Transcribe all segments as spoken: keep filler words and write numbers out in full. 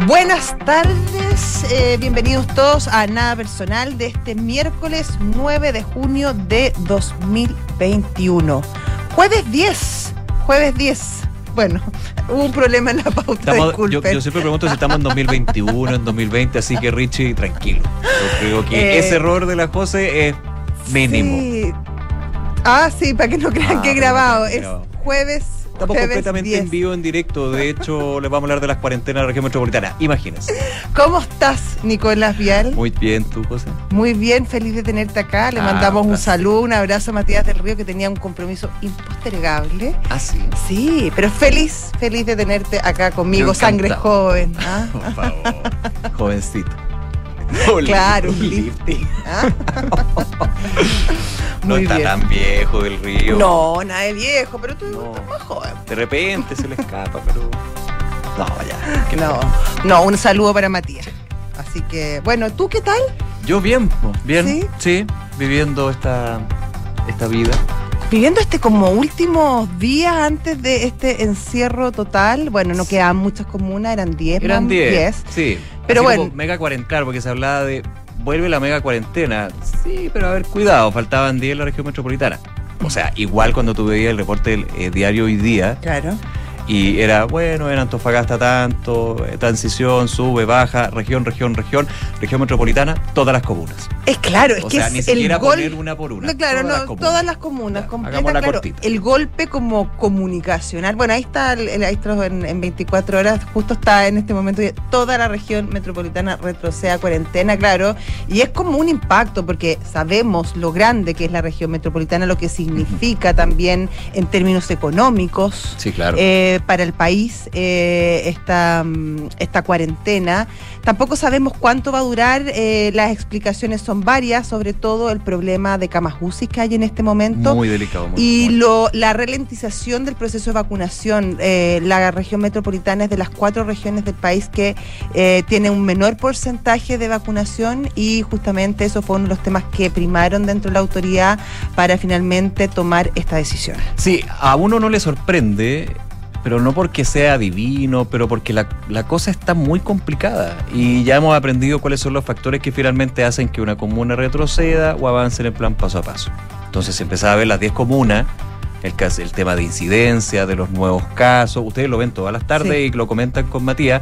Buenas tardes, eh, bienvenidos todos a Nada Personal de este miércoles nueve de junio de dos mil veintiuno. Jueves diez, jueves diez. Bueno, hubo un problema en la pauta, estamos, disculpen. Yo, yo siempre pregunto si estamos en dos mil veintiuno, en dos mil veinte, así que Richie, tranquilo. Yo creo que eh, ese error de la José es mínimo. Sí. Ah, sí, para que no crean ah, que he grabado. Es grabado. jueves. Estamos completamente diez. En vivo, en directo. De hecho, les vamos a hablar de las cuarentenas de la región metropolitana. Imagínense. ¿Cómo estás, Nicolás Vial? Muy bien, ¿tú, José? Muy bien, feliz de tenerte acá. Le ah, mandamos un saludo, un abrazo a Matías del Río, que tenía un compromiso impostergable. ¿Ah, sí? Sí, pero feliz, feliz de tenerte acá conmigo, sangre joven. ¿Ah? Por favor, jovencito. Claro, un lifting. ¿Ah? No está bien. Tan viejo del Río. No, nada de viejo, pero tú no. estás más joven. De repente se le escapa, pero... No, ya. No, no, un saludo para Matías. Así que, bueno, ¿tú qué tal? Yo bien, bien, sí, sí viviendo esta, esta vida. Viviendo este como últimos días antes de este encierro total. Bueno, no quedaban muchas comunas, eran diez. Eran diez, sí. Pero así bueno. Como mega cuarentena, porque se hablaba de... Vuelve la mega cuarentena. Sí, pero a ver, cuidado, faltaban diez en la región metropolitana. O sea, igual cuando tú veías el reporte del eh, diario Hoy Día. Claro. Y era, bueno, en Antofagasta tanto, eh, transición, sube, baja, región, región, región, región metropolitana, todas las comunas. Es claro, es o que sea, es ni siquiera el gol... poner una por una. No, claro, todas, no, las todas las comunas, ya, completa, hagámosla claro. cortita. El golpe como comunicacional. Bueno, ahí está, el, el, ahí está en, en veinticuatro horas, justo está en este momento toda la región metropolitana retrocede a cuarentena, claro. Y es como un impacto, porque sabemos lo grande que es la región metropolitana, lo que significa uh-huh. también en términos económicos. Sí, claro. eh, para el país. Eh, esta, esta cuarentena. Tampoco sabemos cuánto va a durar, eh, las explicaciones son varias, sobre todo el problema de camas U C I que hay en este momento. Muy delicado. Muy y lo, la ralentización del proceso de vacunación. Eh, la región metropolitana es de las cuatro regiones del país que eh, tiene un menor porcentaje de vacunación, y justamente eso fue uno de los temas que primaron dentro de la autoridad para finalmente tomar esta decisión. Sí, a uno no le sorprende, pero no porque sea divino, pero porque la, la cosa está muy complicada y ya hemos aprendido cuáles son los factores que finalmente hacen que una comuna retroceda o avance en el plan paso a paso. Entonces se empezaba a ver las diez comunas, el, el tema de incidencia, de los nuevos casos, ustedes lo ven todas las tardes sí. y lo comentan con Matías.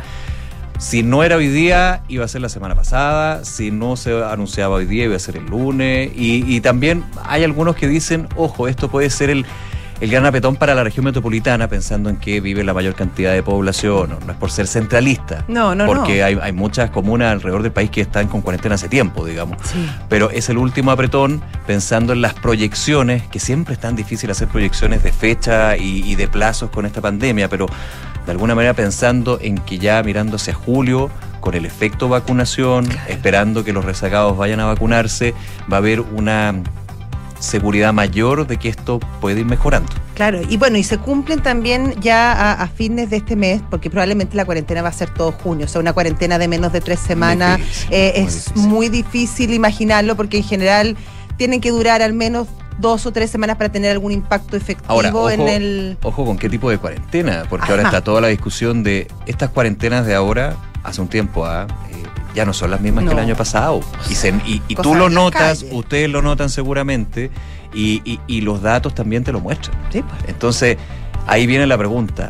Si no era hoy día, iba a ser la semana pasada. Si no se anunciaba hoy día, iba a ser el lunes. Y, y también hay algunos que dicen, ojo, esto puede ser el... el gran apetón para la región metropolitana, pensando en que vive la mayor cantidad de población. No, no es por ser centralista, no, no, porque no. Hay, hay muchas comunas alrededor del país que están con cuarentena hace tiempo, digamos. Sí. Pero es el último apretón, pensando en las proyecciones, que siempre es tan difícil hacer proyecciones de fecha y, y de plazos con esta pandemia, pero de alguna manera pensando en que ya mirándose a julio, con el efecto vacunación, claro. esperando que los rezagados vayan a vacunarse, va a haber una seguridad mayor de que esto puede ir mejorando. Claro, y bueno, y se cumplen también ya a, a fines de este mes, porque probablemente la cuarentena va a ser todo junio, o sea, una cuarentena de menos de tres semanas. Muy difícil, eh, muy es difícil. Muy difícil imaginarlo, porque en general tienen que durar al menos dos o tres semanas para tener algún impacto efectivo. Ahora, ojo, en el... Ojo con qué tipo de cuarentena, porque Ajá. ahora está toda la discusión de estas cuarentenas de ahora, hace un tiempo, ¿ah? Eh, ya no son las mismas no. que el año pasado. Y, se, y, y tú lo notas, calle. Ustedes lo notan seguramente, y, y, y los datos también te lo muestran. Sí, pues. Entonces, ahí viene la pregunta,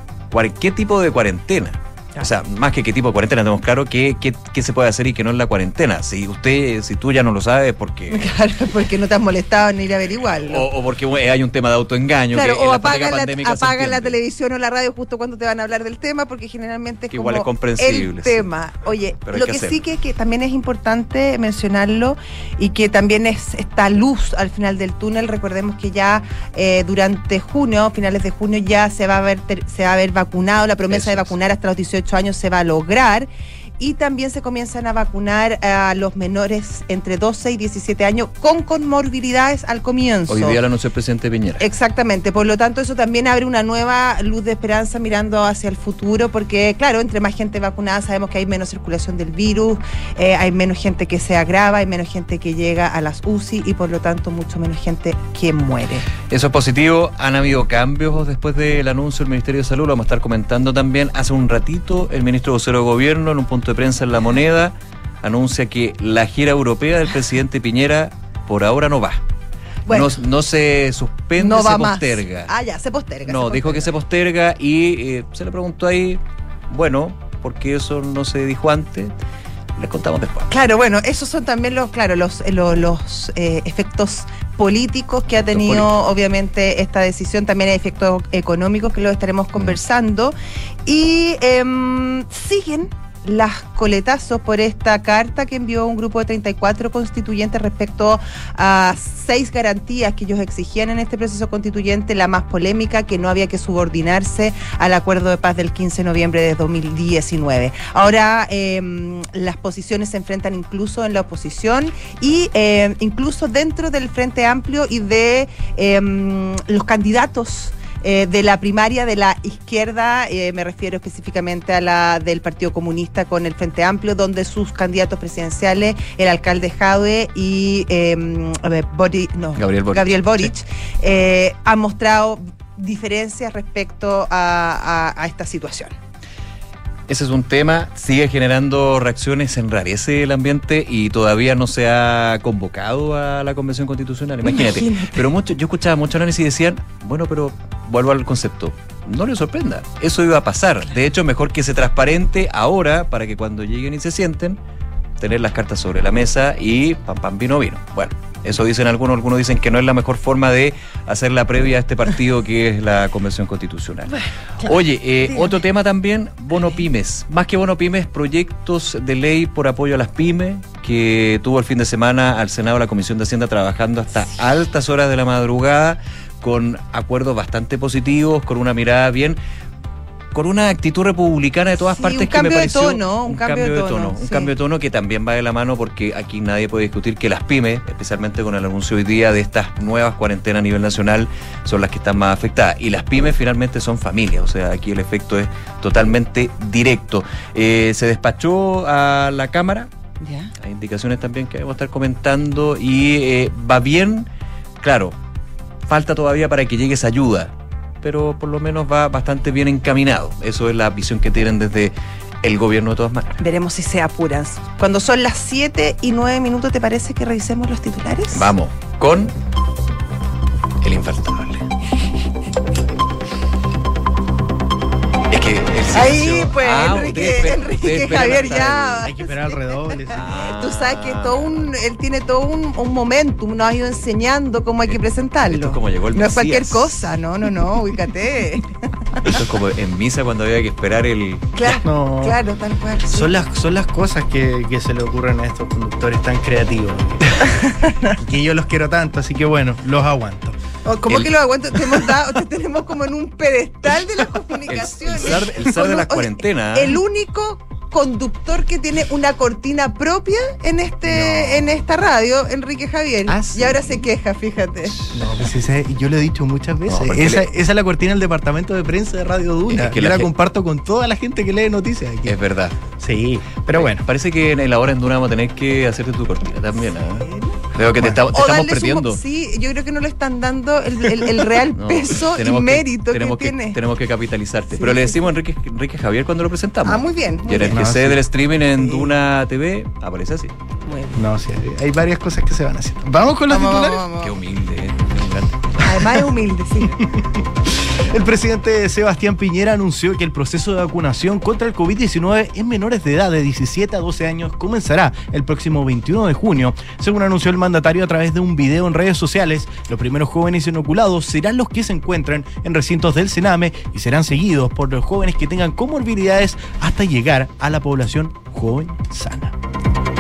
¿qué tipo de cuarentena? O sea, más que qué tipo de cuarentena, tenemos claro qué, qué, qué se puede hacer y qué no es la cuarentena. Si usted, si tú ya no lo sabes, porque... Claro, porque no te has molestado en ir a averiguarlo. O, o porque bueno, hay un tema de autoengaño. Claro, que o en apagan, la, la, apagan la televisión o la radio justo cuando te van a hablar del tema, porque generalmente es que como igual es comprensible, el tema. Sí. Oye, pero lo que, que sí que, que también es importante mencionarlo, y que también es esta luz al final del túnel. Recordemos que ya eh, durante junio, finales de junio, ya se va a haber, se va a haber vacunado. La promesa Eso de vacunar es. hasta los dieciocho años se va a lograr. y también se comienzan a vacunar a los menores entre doce y diecisiete años con comorbilidades al comienzo. Hoy día lo anunció el presidente Piñera. Exactamente, por lo tanto eso también abre una nueva luz de esperanza mirando hacia el futuro, porque claro, entre más gente vacunada sabemos que hay menos circulación del virus, eh, hay menos gente que se agrava, hay menos gente que llega a las U C I y por lo tanto mucho menos gente que muere. Eso es positivo. Han habido cambios después del anuncio del Ministerio de Salud, lo vamos a estar comentando también. Hace un ratito el ministro vocero de Gobierno en un punto de prensa en La Moneda anuncia que la gira europea del presidente Piñera por ahora no va. Bueno, no, no se suspende, no va se posterga. Más. Ah, ya, se posterga. No, se dijo posterga. que se posterga y eh, se le preguntó ahí, bueno, ¿por qué eso no se dijo antes? Les contamos después. Claro, bueno, esos son también los, claro, los, los, los eh, efectos políticos que ha tenido obviamente esta decisión. También hay efectos económicos que los estaremos conversando. Mm. Y eh, siguen las coletazos por esta carta que envió un grupo de treinta y cuatro constituyentes respecto a seis garantías que ellos exigían en este proceso constituyente, la más polémica, que no había que subordinarse al acuerdo de paz del quince de noviembre de dos mil diecinueve. Ahora eh, las posiciones se enfrentan incluso en la oposición y eh, incluso dentro del Frente Amplio y de eh, los candidatos Eh, de la primaria de la izquierda, eh, me refiero específicamente a la del Partido Comunista con el Frente Amplio, donde sus candidatos presidenciales, el alcalde Jadwe y eh, a ver, Boric, no, Gabriel Boric, Gabriel Boric sí. eh, han mostrado diferencias respecto a, a, a esta situación. Ese es un tema, sigue generando reacciones, enrarece el ambiente y todavía no se ha convocado a la Convención Constitucional. Imagínate. Imagínate. Pero mucho, yo escuchaba mucho análisis y decían, bueno, pero vuelvo al concepto, no le sorprenda, eso iba a pasar. De hecho, mejor que se transparente ahora para que cuando lleguen y se sienten, tener las cartas sobre la mesa y pam, pam, vino, vino. Bueno. Eso dicen algunos, algunos dicen que no es la mejor forma de hacer la previa a este partido que es la Convención Constitucional. Oye, eh, otro tema también, bono pymes. Más que bono pymes, proyectos de ley por apoyo a las pymes, que tuvo el fin de semana al Senado la Comisión de Hacienda trabajando hasta altas horas de la madrugada, con acuerdos bastante positivos, con una mirada bien... con una actitud republicana de todas sí, partes que me pareció... Un, tono, un, un cambio, cambio de tono. Un sí. cambio de tono que también va de la mano porque aquí nadie puede discutir que las pymes, especialmente con el anuncio hoy día de estas nuevas cuarentenas a nivel nacional, son las que están más afectadas. Y las pymes finalmente son familias, o sea, aquí el efecto es totalmente directo. Eh, se despachó a la Cámara, ¿ya? Hay indicaciones también que vamos a estar comentando y eh, va bien, claro, falta todavía para que llegue esa ayuda, pero por lo menos va bastante bien encaminado. Eso es la visión que tienen desde el gobierno de todas maneras. Veremos si se apuran. Cuando son las siete y nueve minutos, ¿te parece que revisemos los titulares? Vamos, con el infaltable. Es que el silencio... Ahí pues, ah, Enrique, usted, Enrique usted Javier hasta ya... el... Hay que esperar al redoble. Sí. Ah. Tú sabes que todo un, él tiene todo un, un momentum, nos ha ido enseñando cómo hay que presentarlo. Esto es como llegó el No es cualquier Mesías. cosa, no, no, no, ubícate. Esto es como en misa cuando había que esperar el... Claro, No. claro, tal cual. Sí. Son las, son las cosas que, que se le ocurren a estos conductores tan creativos. Que yo los quiero tanto, así que bueno, los aguanto. Oh, ¿Cómo El- que lo aguanto? Te, hemos dado, te tenemos como en un pedestal de las El, comunicaciones. el zar, el zar de las Oye, cuarentenas. El único conductor que tiene una cortina propia en este No. en esta radio, Enrique Javier. Ah, sí. Y ahora se queja, fíjate. No, pues ese- yo lo he dicho muchas veces. No, porque esa, le- esa es la cortina del departamento de prensa de Radio Duna. Es que yo la la gente- comparto con toda la gente que lee noticias aquí. Es verdad. Sí, pero bueno. Parece que en la hora en Duna vamos a tener que hacerte tu cortina también. ¿eh? Creo que te, Bueno. está- te O estamos darle su- perdiendo. sí, yo creo que no le están dando el, el- el real No, peso y tenemos que- mérito tenemos que, tiene. Tenemos que capitalizarte. Sí, Pero le sí, decimos a Enrique, Enrique Javier cuando lo presentamos. Ah, muy bien. Muy Y en el bien. que No, sé sí. del streaming en Sí. Duna T V, aparece así. Muy bien. No, sí, hay- hay varias cosas que se van haciendo. ¿Vamos con los Vamos, titulares? vamos, vamos. Qué humilde, ¿eh? Me encanta. Además es humilde, sí. El presidente Sebastián Piñera anunció que el proceso de vacunación contra el COVID diecinueve en menores de edad de diecisiete a doce años comenzará el próximo veintiuno de junio. Según anunció el mandatario a través de un video en redes sociales, los primeros jóvenes inoculados serán los que se encuentran en recintos del Sename y serán seguidos por los jóvenes que tengan comorbilidades hasta llegar a la población joven sana.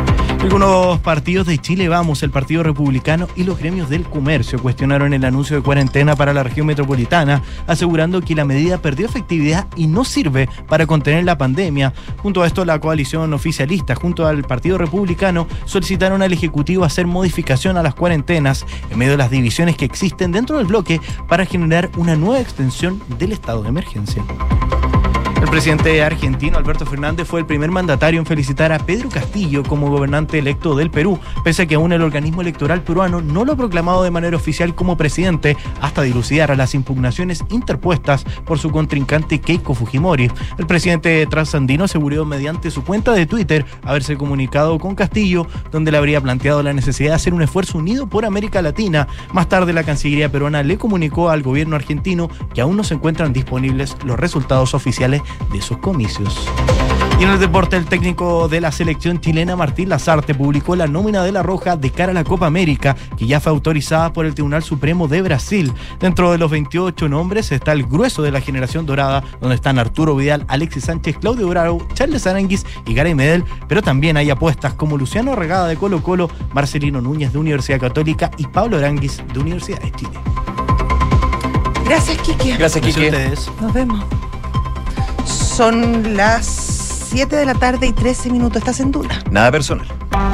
Algunos partidos de Chile Vamos, el Partido Republicano y los gremios del comercio cuestionaron el anuncio de cuarentena para la región metropolitana, asegurando que la medida perdió efectividad y no sirve para contener la pandemia. Junto a esto, la coalición oficialista junto al Partido Republicano solicitaron al Ejecutivo hacer modificación a las cuarentenas en medio de las divisiones que existen dentro del bloque para generar una nueva extensión del estado de emergencia. El presidente argentino Alberto Fernández fue el primer mandatario en felicitar a Pedro Castillo como gobernante electo del Perú, pese a que aún el organismo electoral peruano no lo ha proclamado de manera oficial como presidente hasta dilucidar las impugnaciones interpuestas por su contrincante Keiko Fujimori. El presidente trasandino aseguró mediante su cuenta de Twitter haberse comunicado con Castillo, donde le habría planteado la necesidad de hacer un esfuerzo unido por América Latina. Más tarde, la Cancillería peruana le comunicó al gobierno argentino que aún no se encuentran disponibles los resultados oficiales de sus comicios. Y en el deporte, el técnico de la selección chilena Martín Lazarte publicó la nómina de La Roja de cara a la Copa América, que ya fue autorizada por el Tribunal Supremo de Brasil. Dentro de los veintiocho nombres está el grueso de la generación dorada, donde están Arturo Vidal, Alexis Sánchez, Claudio Bravo, Charles Aranguis y Gary Medel, pero también hay apuestas como Luciano Regada de Colo Colo, Marcelino Núñez de Universidad Católica y Pablo Aranguis de Universidad de Chile. Gracias, Quique. Gracias, Quique. Ustedes. Nos vemos. Son las siete de la tarde y trece minutos. Estás en Duna. Nada personal.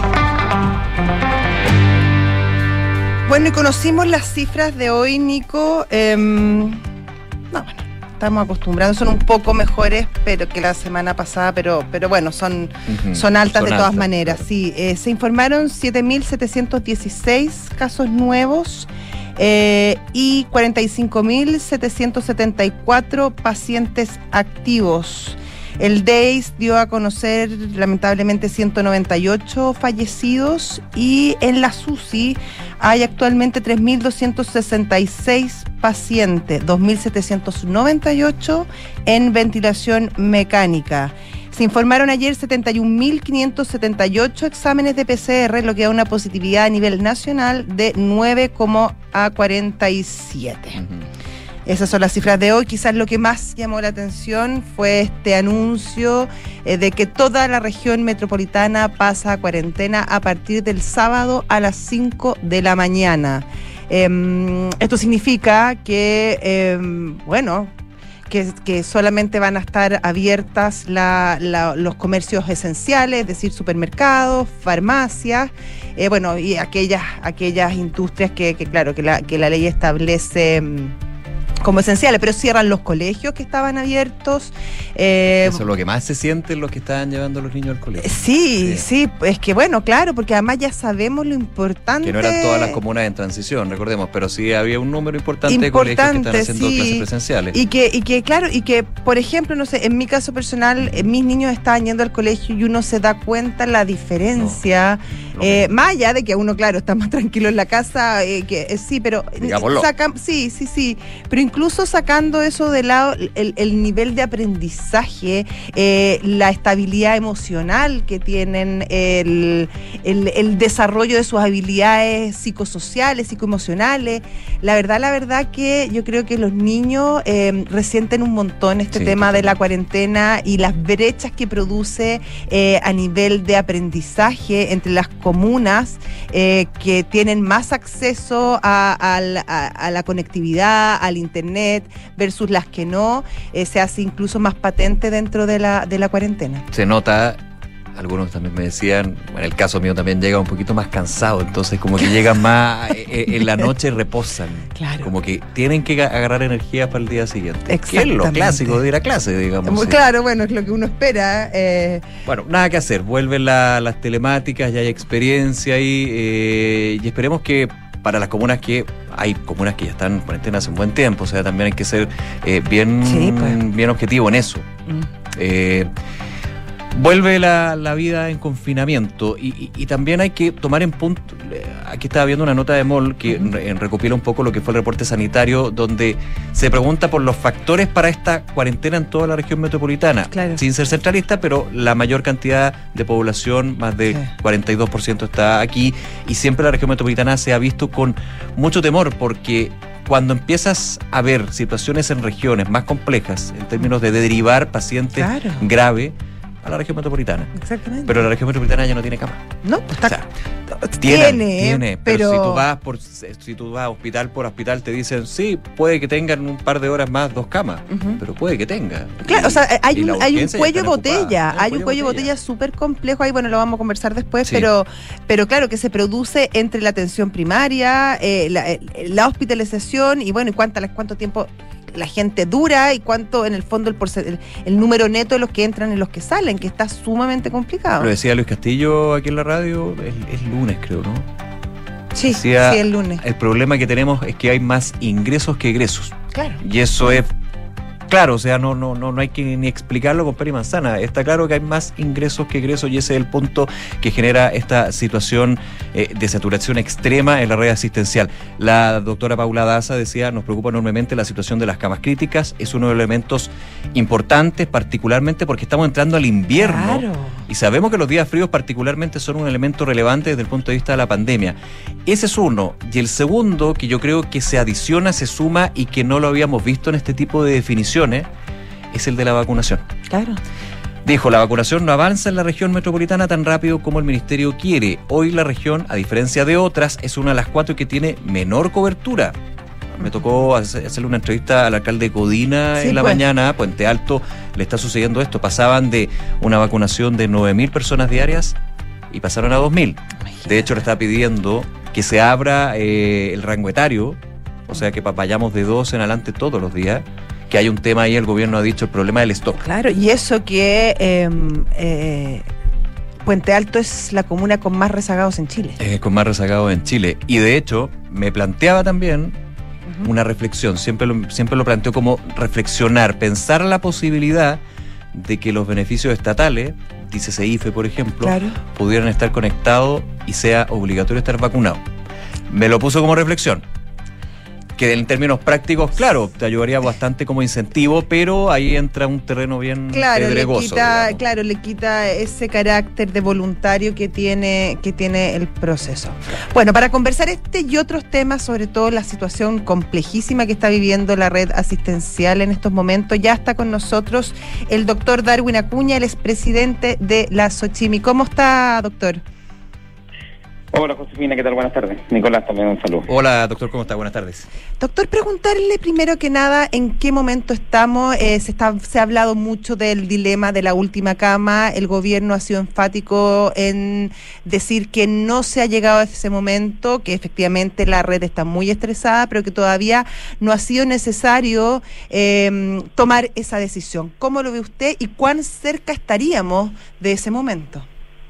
Bueno, y conocimos las cifras de hoy, Nico. Eh, no, bueno, estamos acostumbrados. Son un poco mejores pero que la semana pasada, pero, pero bueno, son, uh-huh. son altas son de todas altas, maneras. Claro. Sí, eh, se informaron siete mil setecientos dieciséis casos nuevos. Eh, y cuarenta y cinco mil setecientos setenta y cuatro pacientes activos. El D E I S dio a conocer lamentablemente ciento noventa y ocho fallecidos y en la S U C I hay actualmente tres mil doscientos sesenta y seis pacientes, dos mil setecientos noventa y ocho en ventilación mecánica. Se informaron ayer setenta y un mil quinientos setenta y ocho exámenes de P C R, lo que da una positividad a nivel nacional de nueve coma cuarenta y siete. Uh-huh. Esas son las cifras de hoy. Quizás lo que más llamó la atención fue este anuncio eh, de que toda la región metropolitana pasa a cuarentena a partir del sábado a las cinco de la mañana. Eh, esto significa que, eh, bueno... Que, que solamente van a estar abiertas la, la, los comercios esenciales, es decir, supermercados, farmacias, eh, bueno, y aquellas, aquellas industrias que, que claro, que la, que la ley establece como esenciales, pero cierran los colegios que estaban abiertos. Eh, Eso es lo que más se siente en los que estaban llevando a los niños al colegio. Sí, sí, sí, es que bueno, claro, porque además ya sabemos lo importante. Que no eran todas las comunas en transición, recordemos, pero sí había un número importante, importante de colegios que están haciendo sí. clases presenciales. Y que, y que, claro, y que, por ejemplo, no sé, en mi caso personal, eh, mis niños estaban yendo al colegio y uno se da cuenta la diferencia, no, no, eh, no. más allá de que uno, claro, está más tranquilo en la casa, eh, que eh, sí, pero saca, sí, sí, sí, pero incluso sacando eso de lado, el, el nivel de aprendizaje, eh, la estabilidad emocional que tienen, el, el, el desarrollo de sus habilidades psicosociales, psicoemocionales. La verdad, la verdad que yo creo que los niños eh, resienten un montón este sí, tema de la cuarentena y las brechas que produce eh, a nivel de aprendizaje entre las comunas eh, que tienen más acceso a, a, a, a la conectividad, al internet, versus las que no, eh, se hace incluso más patente dentro de la, de la cuarentena. Se nota, algunos también me decían, en el caso mío también llega un poquito más cansado, entonces como que llegan más, eh, en la noche reposan, claro. Como que tienen que agarrar energía para el día siguiente. Que es lo clásico de ir a clase, digamos. Muy sí. Claro, bueno, es lo que uno espera. Eh. Bueno, nada que hacer, vuelven la, las telemáticas, ya hay experiencia ahí, eh, y esperemos que para las comunas que hay comunas que ya están en cuarentena hace un buen tiempo, o sea, también hay que ser eh, bien, sí, pues. bien objetivo en eso. Mm. Eh, vuelve la, la vida en confinamiento y, y, y también hay que tomar en punto, aquí estaba viendo una nota de M O L que uh-huh. re, recopila un poco lo que fue el reporte sanitario, donde se pregunta por los factores para esta cuarentena en toda la región metropolitana, claro. sin ser centralista, pero la mayor cantidad de población, más del sí. cuarenta y dos por ciento está aquí, y siempre la región metropolitana se ha visto con mucho temor, porque cuando empiezas a ver situaciones en regiones más complejas, en términos de derivar pacientes claro. graves, a la región metropolitana. Exactamente. Pero la región metropolitana ya no tiene cama. No, está, O sea, tiene, tiene, tiene, pero, pero si tú vas por si tú vas hospital por hospital te dicen, sí, puede que tengan un par de horas más dos camas, uh-huh. pero puede que tenga. Claro, y, o sea, hay un, hay un ya cuello de botella, ocupada. hay un cuello de botella súper complejo, ahí bueno, lo vamos a conversar después, Sí. pero pero claro, que se produce entre la atención primaria, eh, la, la hospitalización y bueno, y cuánta, cuánto tiempo la gente dura y cuánto en el fondo el, el, el número neto de los que entran y los que salen, que está sumamente complicado. Lo decía Luis Castillo aquí en la radio, es lunes creo, ¿no? Sí, Decía, sí, el lunes. El problema que tenemos es que hay más ingresos que egresos. Claro. Y eso es claro, o sea, no, no, no, no hay que ni explicarlo con pera y manzana. Está claro que hay más ingresos que egresos y ese es el punto que genera esta situación eh, de saturación extrema en la red asistencial. La doctora Paula Daza decía, nos preocupa enormemente la situación de las camas críticas. Es uno de los elementos importantes, particularmente porque estamos entrando al invierno. Claro. Y sabemos que los días fríos particularmente son un elemento relevante desde el punto de vista de la pandemia. Ese es uno. Y el segundo, que yo creo que se adiciona, se suma y que no lo habíamos visto en este tipo de definiciones, es el de la vacunación. Claro. Dijo, la vacunación no avanza en la región metropolitana tan rápido como el ministerio quiere. Hoy la región, a diferencia de otras, es una de las cuatro que tiene menor cobertura. Me tocó hacerle una entrevista al alcalde de Codina sí, en la pues. mañana, Puente Alto, le está sucediendo esto. Pasaban de una vacunación de nueve mil personas diarias y pasaron a dos mil. De hecho, le está pidiendo que se abra eh, el rango etario, o sea, que vayamos de dos en adelante todos los días. Que hay un tema ahí, el gobierno ha dicho, el problema del stock. Claro, y eso que eh, eh, Puente Alto es la comuna con más rezagados en Chile. Eh, con más rezagados en Chile. Y de hecho, me planteaba también uh-huh. una reflexión, siempre lo, siempre lo planteo como reflexionar, pensar la posibilidad de que los beneficios estatales, dice C I F E, por ejemplo, claro. pudieran estar conectados y sea obligatorio estar vacunado. Me lo puso como reflexión. Que en términos prácticos, claro, te ayudaría bastante como incentivo, pero ahí entra un terreno bien claro, pedregoso. Le quita, claro, le quita ese carácter de voluntario que tiene, que tiene el proceso. Bueno, para conversar este y otros temas, sobre todo la situación complejísima que está viviendo la red asistencial en estos momentos, ya está con nosotros el doctor Darwin Acuña, el expresidente de la Sochimi. ¿Cómo está, doctor? Hola, Josefina, ¿qué tal? Buenas tardes. Nicolás, también un saludo. Hola, doctor, ¿cómo está? Buenas tardes. Doctor, preguntarle primero que nada en qué momento estamos. Eh, se, está, se ha hablado mucho del dilema de la última cama. El gobierno ha sido enfático en decir que no se ha llegado a ese momento, que efectivamente la red está muy estresada, pero que todavía no ha sido necesario eh, tomar esa decisión. ¿Cómo lo ve usted y cuán cerca estaríamos de ese momento?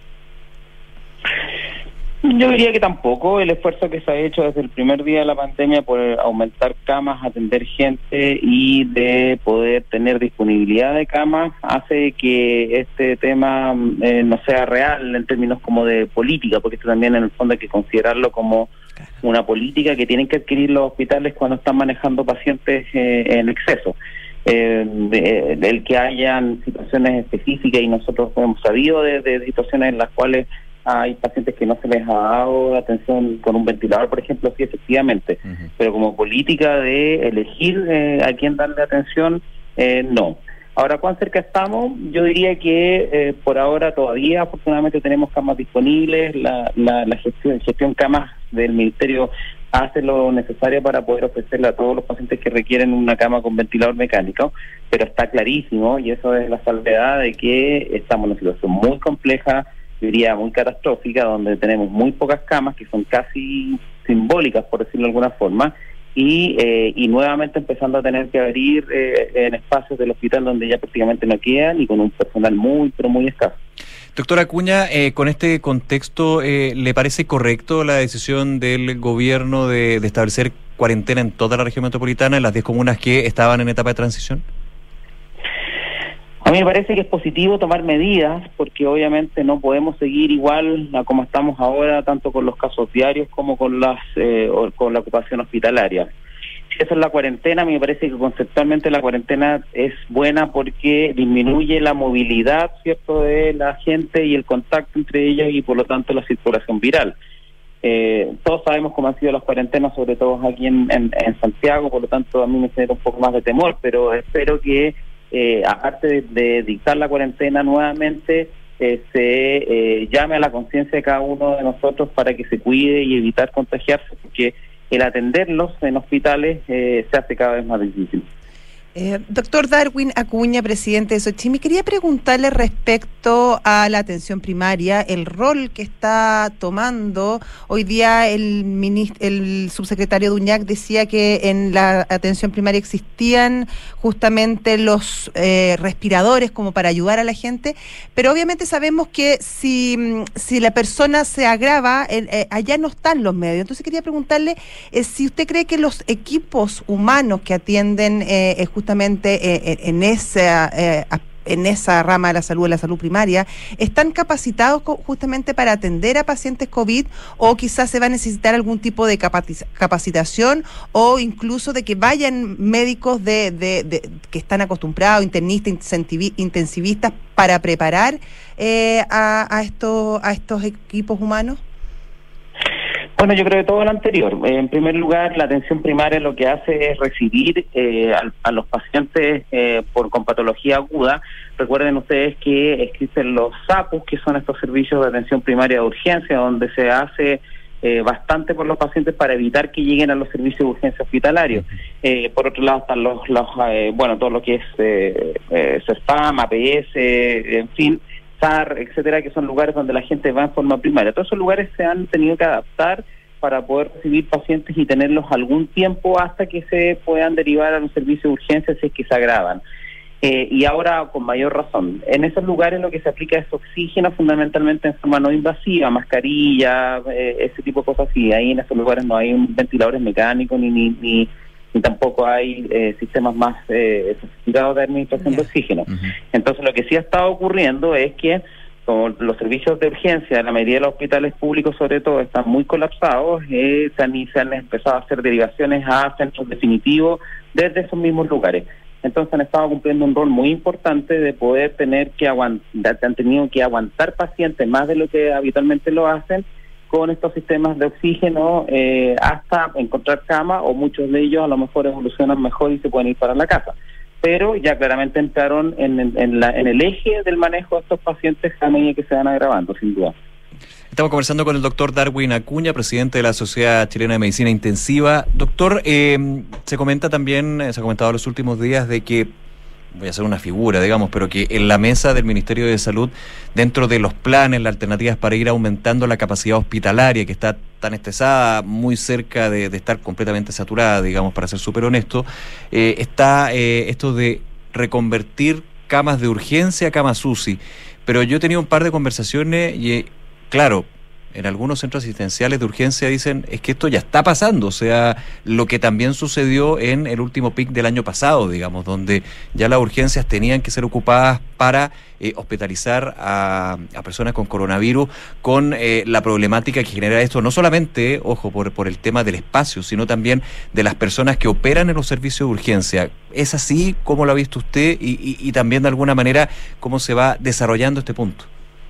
Yo diría que tampoco. El esfuerzo que se ha hecho desde el primer día de la pandemia por aumentar camas, atender gente y de poder tener disponibilidad de camas hace que este tema eh, no sea real en términos como de política, porque esto también en el fondo hay que considerarlo como una política que tienen que adquirir los hospitales cuando están manejando pacientes eh, en exceso. Eh, de, de, el que hayan situaciones específicas, y nosotros hemos sabido de, de situaciones en las cuales hay pacientes que no se les ha dado atención con un ventilador, por ejemplo, sí, efectivamente, uh-huh. pero como política de elegir eh, a quién darle atención, eh, no. Ahora, ¿cuán cerca estamos? Yo diría que eh, por ahora todavía, afortunadamente, tenemos camas disponibles, la, la, la gestión, gestión camas del Ministerio hace lo necesario para poder ofrecerle a todos los pacientes que requieren una cama con ventilador mecánico, pero está clarísimo, y eso es la salvedad, de que estamos en una situación muy compleja, diría muy catastrófica, donde tenemos muy pocas camas que son casi simbólicas, por decirlo de alguna forma, y eh, y nuevamente empezando a tener que abrir eh, en espacios del hospital donde ya prácticamente no quedan y con un personal muy, pero muy escaso. Doctora Acuña, eh, con este contexto, eh, ¿le parece correcto la decisión del gobierno de, de establecer cuarentena en toda la región metropolitana, en las diez comunas que estaban en etapa de transición? A mí me parece que es positivo tomar medidas, porque obviamente no podemos seguir igual a como estamos ahora, tanto con los casos diarios como con las eh, con la ocupación hospitalaria. Si esa es la cuarentena, a mí me parece que conceptualmente la cuarentena es buena porque disminuye la movilidad, ¿cierto?, de la gente y el contacto entre ellos y por lo tanto la circulación viral. Eh, todos sabemos cómo han sido las cuarentenas, sobre todo aquí en, en, en Santiago, por lo tanto a mí me genera un poco más de temor, pero espero que eh, aparte de, de dictar la cuarentena nuevamente, eh, se eh, llame a la conciencia de cada uno de nosotros para que se cuide y evitar contagiarse, porque el atenderlos en hospitales eh, se hace cada vez más difícil. Eh, doctor Darwin Acuña, presidente de Sochimi, quería preguntarle respecto a la atención primaria, el rol que está tomando. Hoy día el, minist- el subsecretario Duñac decía que en la atención primaria existían justamente los eh, respiradores como para ayudar a la gente, pero obviamente sabemos que si, si la persona se agrava, eh, eh, allá no están los medios. Entonces quería preguntarle eh, si usted cree que los equipos humanos que atienden eh, eh, justamente eh, en esa eh, en esa rama de la salud, de la salud primaria, ¿están capacitados co- justamente para atender a pacientes COVID, o quizás se va a necesitar algún tipo de capaci- capacitación o incluso de que vayan médicos de, de, de que están acostumbrados, internistas, incentivi- intensivistas, para preparar eh, a, a, estos, a estos equipos humanos? Bueno, yo creo que todo lo anterior. En primer lugar, la atención primaria lo que hace es recibir eh, a, a los pacientes eh, por con patología aguda. Recuerden ustedes que existen los SAPUS, que son estos servicios de atención primaria de urgencia, donde se hace eh, bastante por los pacientes para evitar que lleguen a los servicios de urgencia hospitalarios. Eh, por otro lado están los, los eh, bueno, todo lo que es eh, eh, CESPAM, A P S, en fin, S A R, etcétera, que son lugares donde la gente va en forma primaria. Todos esos lugares se han tenido que adaptar para poder recibir pacientes y tenerlos algún tiempo hasta que se puedan derivar a los servicios de urgencia si es que se agravan. Eh, y ahora con mayor razón. En esos lugares lo que se aplica es oxígeno, fundamentalmente en forma no invasiva, mascarilla, eh, ese tipo de cosas. Y ahí en esos lugares no hay un ventiladores mecánicos ni ni, ni y tampoco hay eh, sistemas más eh, sofisticados de administración yeah. de oxígeno. Uh-huh. Entonces lo que sí ha estado ocurriendo es que como los servicios de urgencia, la mayoría de los hospitales públicos sobre todo están muy colapsados, eh, se, han, se han empezado a hacer derivaciones a centros definitivos desde esos mismos lugares. Entonces han estado cumpliendo un rol muy importante de poder tener que aguantar, han tenido que aguantar pacientes más de lo que habitualmente lo hacen, con estos sistemas de oxígeno eh, hasta encontrar cama, o muchos de ellos a lo mejor evolucionan mejor y se pueden ir para la casa. Pero ya claramente entraron en, en, en, la, en el eje del manejo de estos pacientes a medida que se van agravando, sin duda. Estamos conversando con el doctor Darwin Acuña, presidente de la Sociedad Chilena de Medicina Intensiva. Doctor, eh, se comenta también, se ha comentado en los últimos días de que, voy a hacer una figura, digamos, pero que en la mesa del Ministerio de Salud, dentro de los planes, las alternativas para ir aumentando la capacidad hospitalaria, que está tan estresada, muy cerca de, de estar completamente saturada, digamos, para ser súper honesto, eh, está eh, esto de reconvertir camas de urgencia a camas U C I. Pero yo he tenido un par de conversaciones y, eh, claro, en algunos centros asistenciales de urgencia dicen, es que esto ya está pasando, o sea, lo que también sucedió en el último pic del año pasado, digamos, donde ya las urgencias tenían que ser ocupadas para eh, hospitalizar a, a personas con coronavirus, con eh, la problemática que genera esto, no solamente, ojo, por, por el tema del espacio, sino también de las personas que operan en los servicios de urgencia. ¿Es así? ¿Cómo lo ha visto usted? Y, y, y también, de alguna manera, ¿cómo se va desarrollando este punto?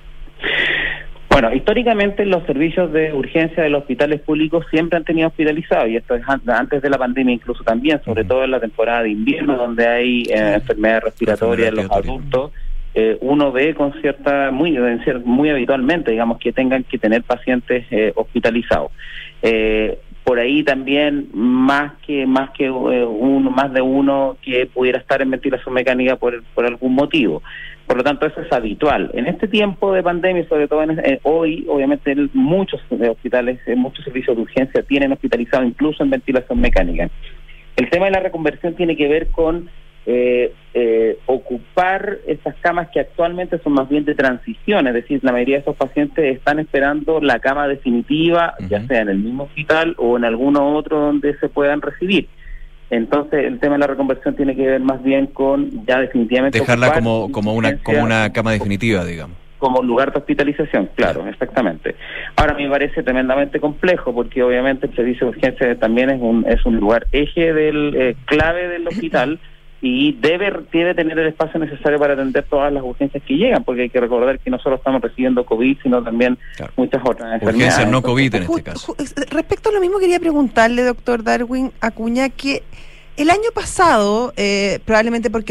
Bueno, históricamente los servicios de urgencia de los hospitales públicos siempre han tenido hospitalizados, y esto es antes de la pandemia incluso también, sobre uh-huh. todo en la temporada de invierno, donde hay eh, enfermedades respiratorias en los adultos. Eh, uno ve con cierta, muy muy habitualmente, digamos, que tengan que tener pacientes eh, hospitalizados. Eh, por ahí también más que más que eh, uno, más de uno que pudiera estar en ventilación mecánica por, por algún motivo. Por lo tanto, eso es habitual. En este tiempo de pandemia, sobre todo en, eh, hoy, obviamente el, muchos eh, hospitales, eh, muchos servicios de urgencia tienen hospitalizado incluso en ventilación mecánica. El tema de la reconversión tiene que ver con eh, eh, ocupar esas camas que actualmente son más bien de transición, es decir, la mayoría de esos pacientes están esperando la cama definitiva, uh-huh. ya sea en el mismo hospital o en alguno otro donde se puedan recibir. Entonces el tema de la reconversión tiene que ver más bien con ya definitivamente dejarla como como una como una cama definitiva, digamos, como lugar de hospitalización, claro, sí. Exactamente. Ahora me parece tremendamente complejo porque obviamente el servicio de urgencia también es un es un lugar eje del eh, clave del hospital y debe debe tener el espacio necesario para atender todas las urgencias que llegan, porque hay que recordar que no solo estamos recibiendo COVID, sino también claro. muchas otras enfermedades. Urgencias no COVID en este caso. Respecto a lo mismo quería preguntarle, doctor Darwin Acuña, que el año pasado, eh, probablemente porque las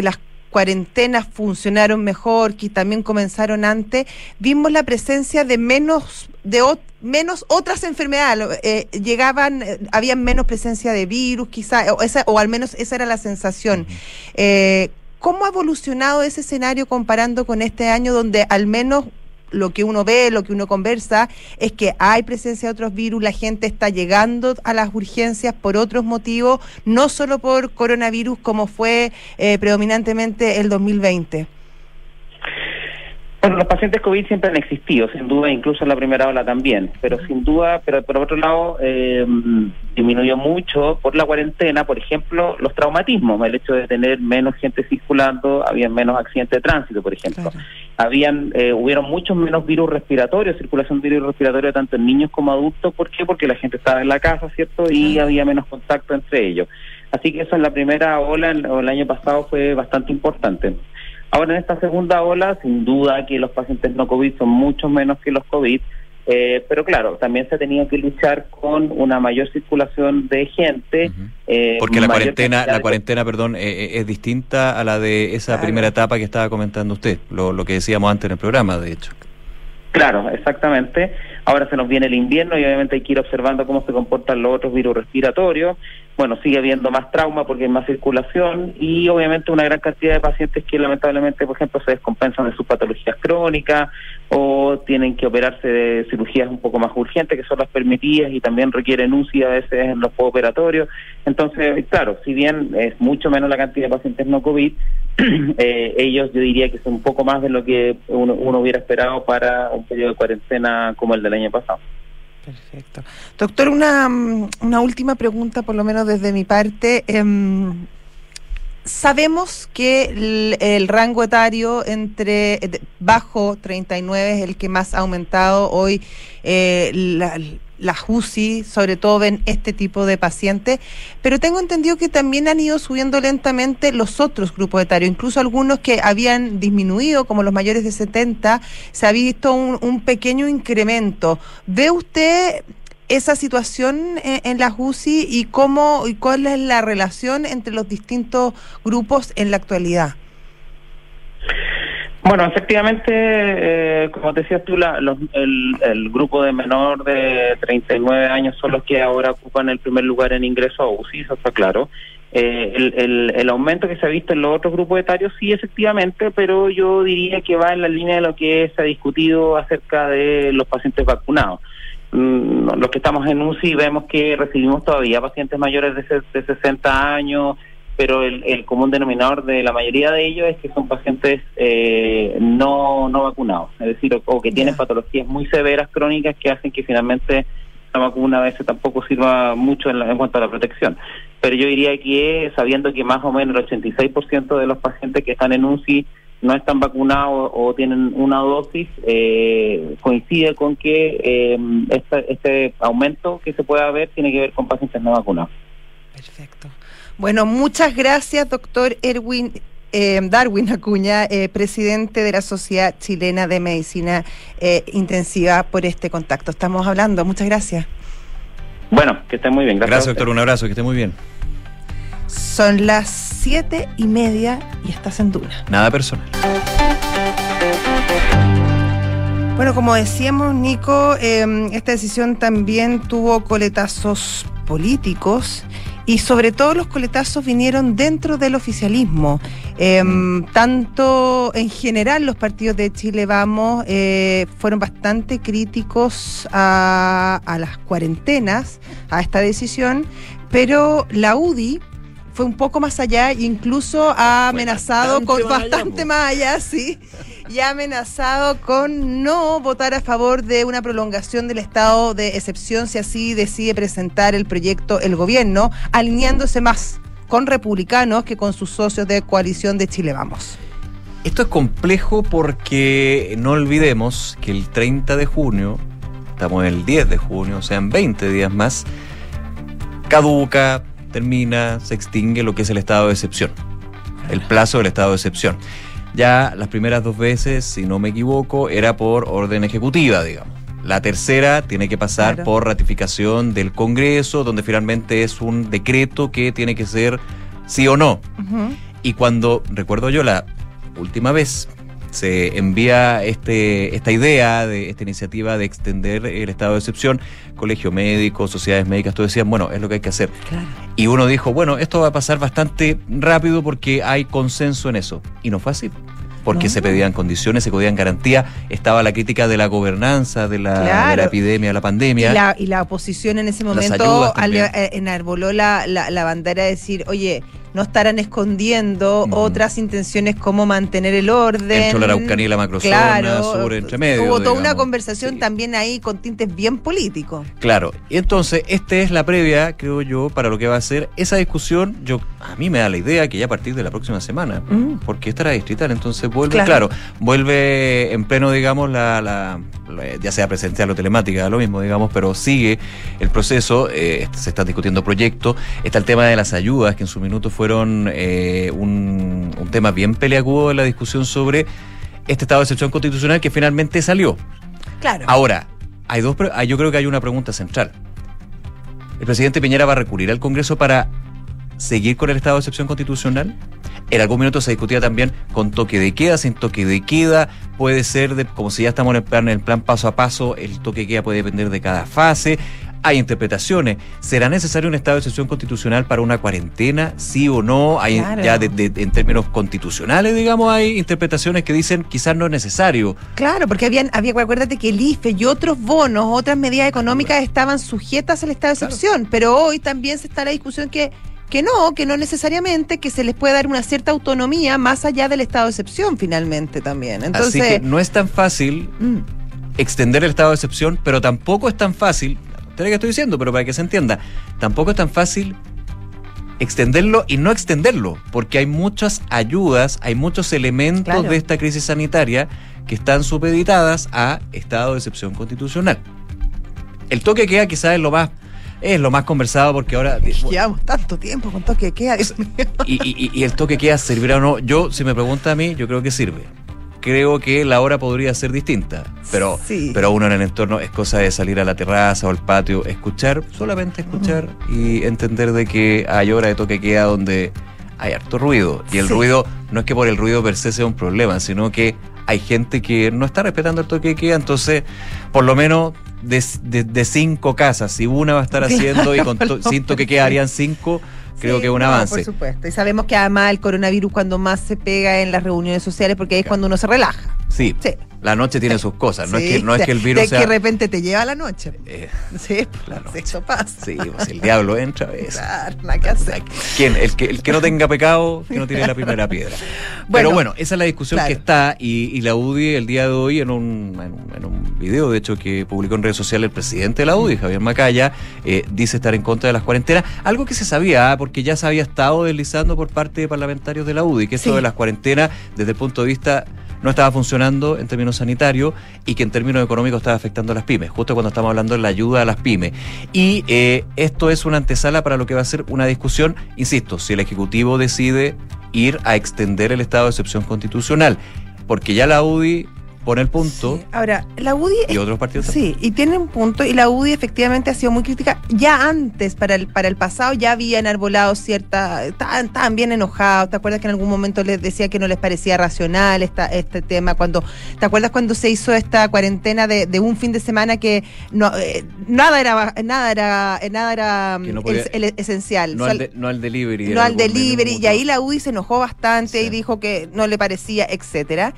cuarentenas funcionaron mejor, que también comenzaron antes, vimos la presencia de menos de ot- menos otras enfermedades, eh, llegaban, eh, había menos presencia de virus, quizá, o, esa, o al menos esa era la sensación. Eh, ¿Cómo ha evolucionado ese escenario comparando con este año donde al menos lo que uno ve, lo que uno conversa, es que hay presencia de otros virus, la gente está llegando a las urgencias por otros motivos, no solo por coronavirus como fue eh, predominantemente el dos mil veinte? Bueno, los pacientes COVID siempre han existido, sin duda, incluso en la primera ola también, pero sin duda, pero por otro lado, eh, disminuyó mucho por la cuarentena, por ejemplo, los traumatismos, el hecho de tener menos gente circulando, había menos accidentes de tránsito, por ejemplo. Claro. Habían, eh, hubieron muchos menos virus respiratorios, circulación de virus respiratorio tanto en niños como adultos. ¿Por qué? Porque la gente estaba en la casa, ¿cierto? Y claro, había menos contacto entre ellos. Así que eso en la primera ola, o el año pasado, fue bastante importante. Ahora en esta segunda ola, sin duda que los pacientes no COVID son mucho menos que los COVID, eh, pero claro, también se ha tenido que luchar con una mayor circulación de gente. Uh-huh. eh, Porque la cuarentena, la cuarentena, perdón, eh, es distinta a la de esa claro. primera etapa que estaba comentando usted, lo, lo que decíamos antes en el programa, de hecho. Claro, exactamente. Ahora se nos viene el invierno y obviamente hay que ir observando cómo se comportan los otros virus respiratorios. Bueno, sigue habiendo más trauma porque hay más circulación y obviamente una gran cantidad de pacientes que lamentablemente, por ejemplo, se descompensan de sus patologías crónicas o tienen que operarse de cirugías un poco más urgentes, que son las permitidas y también requieren U C I a veces en los postoperatorios. Entonces, claro, si bien es mucho menos la cantidad de pacientes no COVID, eh, ellos yo diría que son un poco más de lo que uno, uno hubiera esperado para un periodo de cuarentena como el del año pasado. Perfecto. Doctor, una, una última pregunta, por lo menos desde mi parte. Eh, sabemos que el, el rango etario entre bajo treinta y nueve es el que más ha aumentado hoy. Eh, la, las U C I, sobre todo, ven este tipo de pacientes, pero tengo entendido que también han ido subiendo lentamente los otros grupos etarios, incluso algunos que habían disminuido, como los mayores de setenta, se ha visto un, un pequeño incremento. ¿Ve usted esa situación en, en las U C I y cómo y cuál es la relación entre los distintos grupos en la actualidad? Bueno, efectivamente, eh, como decías tú, la, los, el, el grupo de menor de treinta y nueve años son los que ahora ocupan el primer lugar en ingreso a U C I, eso está claro. Eh, el, el, el aumento que se ha visto en los otros grupos etarios, sí, efectivamente, pero yo diría que va en la línea de lo que se ha discutido acerca de los pacientes vacunados. Mm, los que estamos en U C I vemos que recibimos todavía pacientes mayores de, de sesenta años, pero el, el común denominador de la mayoría de ellos es que son pacientes eh, no no vacunados, es decir, o, o que tienen yeah. patologías muy severas crónicas que hacen que finalmente la vacuna a veces tampoco sirva mucho en, la, en cuanto a la protección. Pero yo diría que, sabiendo que más o menos el ochenta y seis por ciento de los pacientes que están en U C I no están vacunados o, o tienen una dosis, eh, coincide con que eh, este, este aumento que se pueda ver tiene que ver con pacientes no vacunados. Perfecto. Bueno, muchas gracias, doctor Erwin eh, Darwin Acuña, eh, presidente de la Sociedad Chilena de Medicina eh, Intensiva, por este contacto. Estamos hablando, muchas gracias. Bueno, que esté muy bien. Gracias, gracias doctor, un abrazo, que esté muy bien. Son las siete y media y estás en Duna. Nada personal. Bueno, como decíamos, Nico, eh, esta decisión también tuvo coletazos políticos. Y sobre todo los coletazos vinieron dentro del oficialismo. Eh, tanto en general los partidos de Chile Vamos eh, fueron bastante críticos a, a las cuarentenas, a esta decisión, pero la U D I fue un poco más allá e incluso ha amenazado con bastante más allá, sí, y ha amenazado con no votar a favor de una prolongación del estado de excepción si así decide presentar el proyecto el gobierno, alineándose más con republicanos que con sus socios de coalición de Chile Vamos. Esto es complejo porque no olvidemos que el treinta de junio, estamos en el diez de junio, o sea, en veinte días más, caduca, termina, se extingue lo que es el estado de excepción, el plazo del estado de excepción. Ya las primeras dos veces, si no me equivoco, era por orden ejecutiva, digamos. La tercera tiene que pasar claro. por ratificación del Congreso, donde finalmente es un decreto que tiene que ser sí o no. Uh-huh. Y cuando, recuerdo yo, la última vez se envía este esta idea, de esta iniciativa de extender el estado de excepción, colegio médico, sociedades médicas, todos decían, bueno, es lo que hay que hacer. Claro. Y uno dijo, bueno, esto va a pasar bastante rápido porque hay consenso en eso. Y no fue así. Porque No. se pedían condiciones, se pedían garantías, estaba la crítica de la gobernanza, de la, Claro. de la epidemia, de la pandemia. Y la, y la oposición en ese Las momento ayudas al- también. eh, enarboló la, la, la bandera de decir, oye, no estarán escondiendo Ujú. otras intenciones como mantener el orden. Entró la Araucanía y la macrozona, Claro, sur, entre medio, hubo toda una digamos. conversación Sí. también ahí con tintes bien políticos. Claro, y entonces esta es la previa, creo yo, para lo que va a ser esa discusión. Yo a mí me da la idea que ya a partir de la próxima semana, Mm. porque esta era distrital, entonces vuelve, Claro. claro, vuelve en pleno, digamos, la, la, la- ya sea presencial o telemática, lo mismo, digamos, pero sigue el proceso, eh, se están discutiendo proyectos, está el tema de las ayudas, que en su minuto fueron eh, un, un tema bien peleagudo en la discusión sobre este estado de excepción constitucional que finalmente salió. Claro. Ahora, hay dos, pre- yo creo que hay una pregunta central. ¿El presidente Piñera va a recurrir al Congreso para seguir con el estado de excepción constitucional? En algún minuto se discutía también con toque de queda, sin toque de queda, puede ser, de, como si ya estamos en el plan, en el plan paso a paso, el toque de queda puede depender de cada fase. Hay interpretaciones. ¿Será necesario un estado de excepción constitucional para una cuarentena? ¿Sí o no? Hay Claro. ya de, de- en términos constitucionales, digamos, hay interpretaciones que dicen quizás no es necesario. Claro, porque habían, había, acuérdate que el I F E y otros bonos, otras medidas económicas estaban sujetas al estado de Claro. excepción, pero hoy también se está la discusión que, que no, que no necesariamente, que se les puede dar una cierta autonomía más allá del estado de excepción finalmente también. Entonces, Así que no es tan fácil mm, extender el estado de excepción, pero tampoco es tan fácil, no sé qué estoy diciendo, pero para que se entienda, tampoco es tan fácil extenderlo y no extenderlo, porque hay muchas ayudas, hay muchos elementos Claro. de esta crisis sanitaria que están supeditadas a estado de excepción constitucional. El toque de queda quizás es lo más es lo más conversado porque ahora llevamos tanto tiempo con toque de queda, Dios mío. y, y- y el toque de queda servirá o no. Yo, si me pregunta a mí, yo creo que sirve. Creo que la hora podría ser distinta, pero, Sí. pero uno en el entorno es cosa de salir a la terraza o al patio, escuchar, solamente escuchar y entender de que hay hora de toque de queda donde hay harto ruido. Y el Sí. ruido no es que por el ruido per se sea un problema, sino que hay gente que no está respetando el toque de queda, entonces por lo menos de, de, de cinco casas, si una va a estar haciendo y con to, sin toque de queda harían cinco, creo Sí, que es un no, avance. Por supuesto. Y sabemos que además el coronavirus cuando más se pega en las reuniones sociales, porque ahí es cuando uno se relaja. Sí, Sí. la noche tiene sus cosas, no, Sí, es, que, no es de- que el virus de sea... que de repente te lleva a la noche. eh, Sí, La pues, noche. eso pasa. sí, pues el diablo entra a veces. Claro, nada que hacer. ¿Quién? El que, el que no tenga pecado, que no tiene la primera piedra. Bueno, Pero bueno, esa es la discusión claro. que está y, y la U D I el día de hoy en un, en un, en un video, de hecho, que publicó en redes sociales el presidente de la U D I, Javier Macaya, eh, dice estar en contra de las cuarentenas, algo que se sabía, porque ya se había estado deslizando por parte de parlamentarios de la U D I, que esto Sí. de las cuarentenas, desde el punto de vista no estaba funcionando en términos sanitarios y que en términos económicos estaba afectando a las pymes, justo cuando estamos hablando de la ayuda a las pymes. Y eh, esto es una antesala para lo que va a ser una discusión, insisto, si el Ejecutivo decide ir a extender el estado de excepción constitucional, porque ya la U D I pone el punto Sí. Ahora, la U D I... y otros partidos también. Sí, y tiene un punto, y la U D I efectivamente ha sido muy crítica. Ya antes, para el, para el pasado, ya había enarbolado cierta... Estaban, estaban bien enojados. ¿Te acuerdas que en algún momento les decía que no les parecía racional esta, este tema? Cuando ¿Te acuerdas cuando se hizo esta cuarentena de, de un fin de semana que no eh, nada era nada era nada era Que no mm, podía- el, el esencial? No, Sol- al de- no al delivery. no era al algún delivery, minuto. y ahí la U D I se enojó bastante Sí. y dijo que no le parecía, etcétera.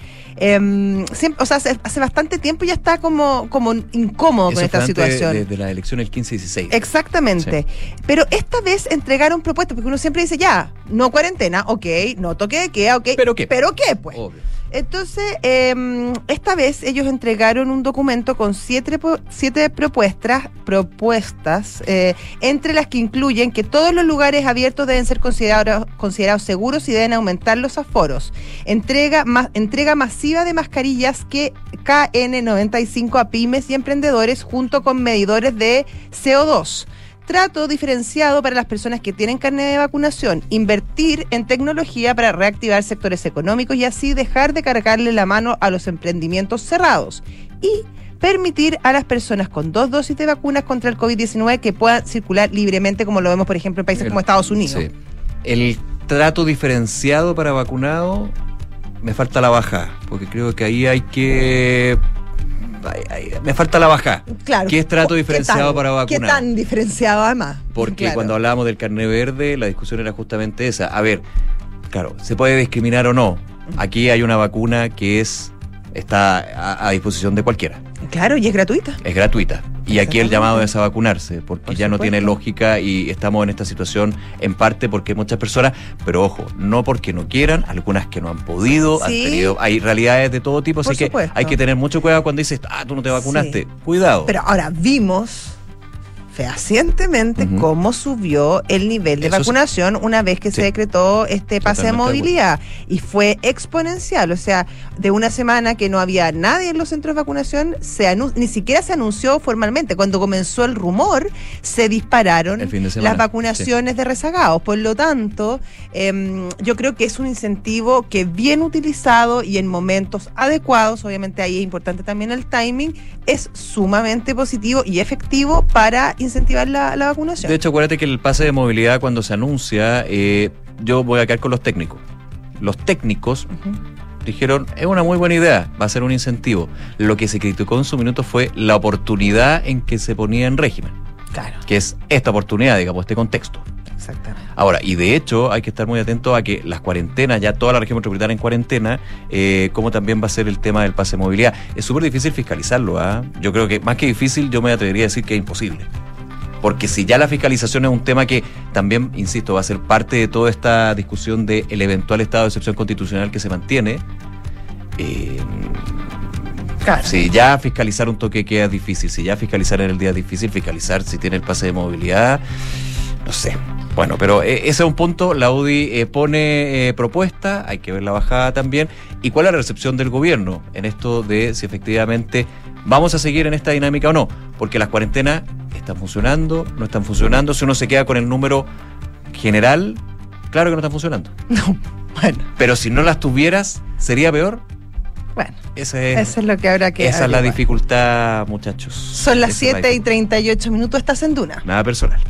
Em, siempre, o sea, hace, hace bastante tiempo ya está como, como incómodo Eso con esta fue antes situación. De, de la elección el quince dieciséis. Exactamente. Pero esta vez entregaron propuestas, porque uno siempre dice, ya, no cuarentena, ok, no toque de queda, ok. ¿Pero qué? ¿Pero qué, pues? Obvio. Entonces, eh, esta vez ellos entregaron un documento con siete, po- siete propuestas, propuestas eh, entre las que incluyen que todos los lugares abiertos deben ser considerados, considerados seguros y deben aumentar los aforos. Entrega, ma- entrega masiva de mascarillas que K N noventa y cinco a pymes y emprendedores junto con medidores de C O dos. Trato diferenciado para las personas que tienen carnet de vacunación, invertir en tecnología para reactivar sectores económicos y así dejar de cargarle la mano a los emprendimientos cerrados y permitir a las personas con dos dosis de vacunas contra el COVID diecinueve que puedan circular libremente, como lo vemos, por ejemplo, en países El- como Estados Unidos. Sí. El trato diferenciado para vacunados, me falta la baja, porque creo que ahí hay que... Ay, ay, me falta la baja. Claro. ¿Qué es trato diferenciado tan, para vacunados? ¿Qué tan diferenciado además? Porque claro. cuando hablábamos del carnet verde, la discusión era justamente esa. A ver, claro, ¿se puede discriminar o no? Aquí hay una vacuna que es está a, a disposición de cualquiera. Claro, y es gratuita. Es gratuita. Y aquí el llamado es a vacunarse, porque Por ya no supuesto. tiene lógica y estamos en esta situación en parte porque muchas personas, pero ojo, no porque no quieran, algunas que no han podido, Sí. han tenido, hay realidades de todo tipo, Por así que supuesto. hay que tener mucho cuidado cuando dices, ah, tú no te vacunaste. Sí. Cuidado. Pero ahora vimos fehacientemente Ujú. cómo subió el nivel de Eso sí. vacunación una vez que Sí. se decretó este pase de Totalmente de movilidad y fue exponencial, o sea, de una semana que no había nadie en los centros de vacunación, se anu- ni siquiera se anunció formalmente. Cuando comenzó el rumor, se dispararon El fin de semana, las vacunaciones de rezagados. Por lo tanto, eh, yo creo que es un incentivo que bien utilizado y en momentos adecuados, obviamente ahí es importante también el timing, es sumamente positivo y efectivo para incentivar la, la vacunación. De hecho, acuérdate que el pase de movilidad cuando se anuncia, eh, yo voy a quedar con los técnicos. Los técnicos Ujú. dijeron, es una muy buena idea, va a ser un incentivo. Lo que se criticó en su minuto fue la oportunidad en que se ponía en régimen, Claro, que es esta oportunidad, digamos, este contexto. exactamente. Ahora, y de hecho hay que estar muy atento a que las cuarentenas, ya toda la región metropolitana en cuarentena, eh, como también va a ser el tema del pase de movilidad. Es súper difícil fiscalizarlo, ¿ah? Yo creo que más que difícil, yo me atrevería a decir que es imposible. Porque si ya la fiscalización es un tema que también, insisto, va a ser parte de toda esta discusión del eventual estado de excepción constitucional que se mantiene, eh, Claro. si ya fiscalizar un toque queda difícil, si ya fiscalizar en el día es difícil, fiscalizar si tiene el pase de movilidad, no sé. Bueno, pero eh, ese es un punto, la U D I eh, pone eh, propuesta, hay que ver la bajada también. ¿Y cuál es la recepción del gobierno en esto de si efectivamente vamos a seguir en esta dinámica o no? Porque las cuarentenas están funcionando, no están funcionando. Si uno se queda con el número general, claro que no están funcionando. No, bueno, Pero si no las tuvieras, ¿sería peor? bueno, Ese es, eso es lo que habrá que esa es la averiguar. dificultad, muchachos. Son las Esa es la siete y treinta y ocho minutos, estás en Duna. Nada personal.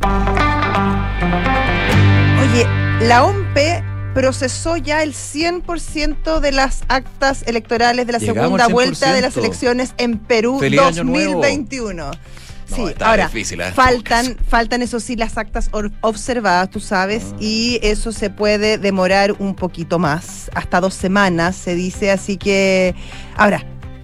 Oye, la O M P procesó ya el cien por ciento de las actas electorales de la Llegamos segunda al vuelta de las cien por ciento. elecciones en Perú Feliz año dos mil nuevo. veintiuno. No, Sí, está ahora difícil, ¿eh? faltan, faltan eso sí las actas or- observadas, tú sabes, Ah. y eso se puede demorar un poquito más, hasta dos semanas se dice, así que ahora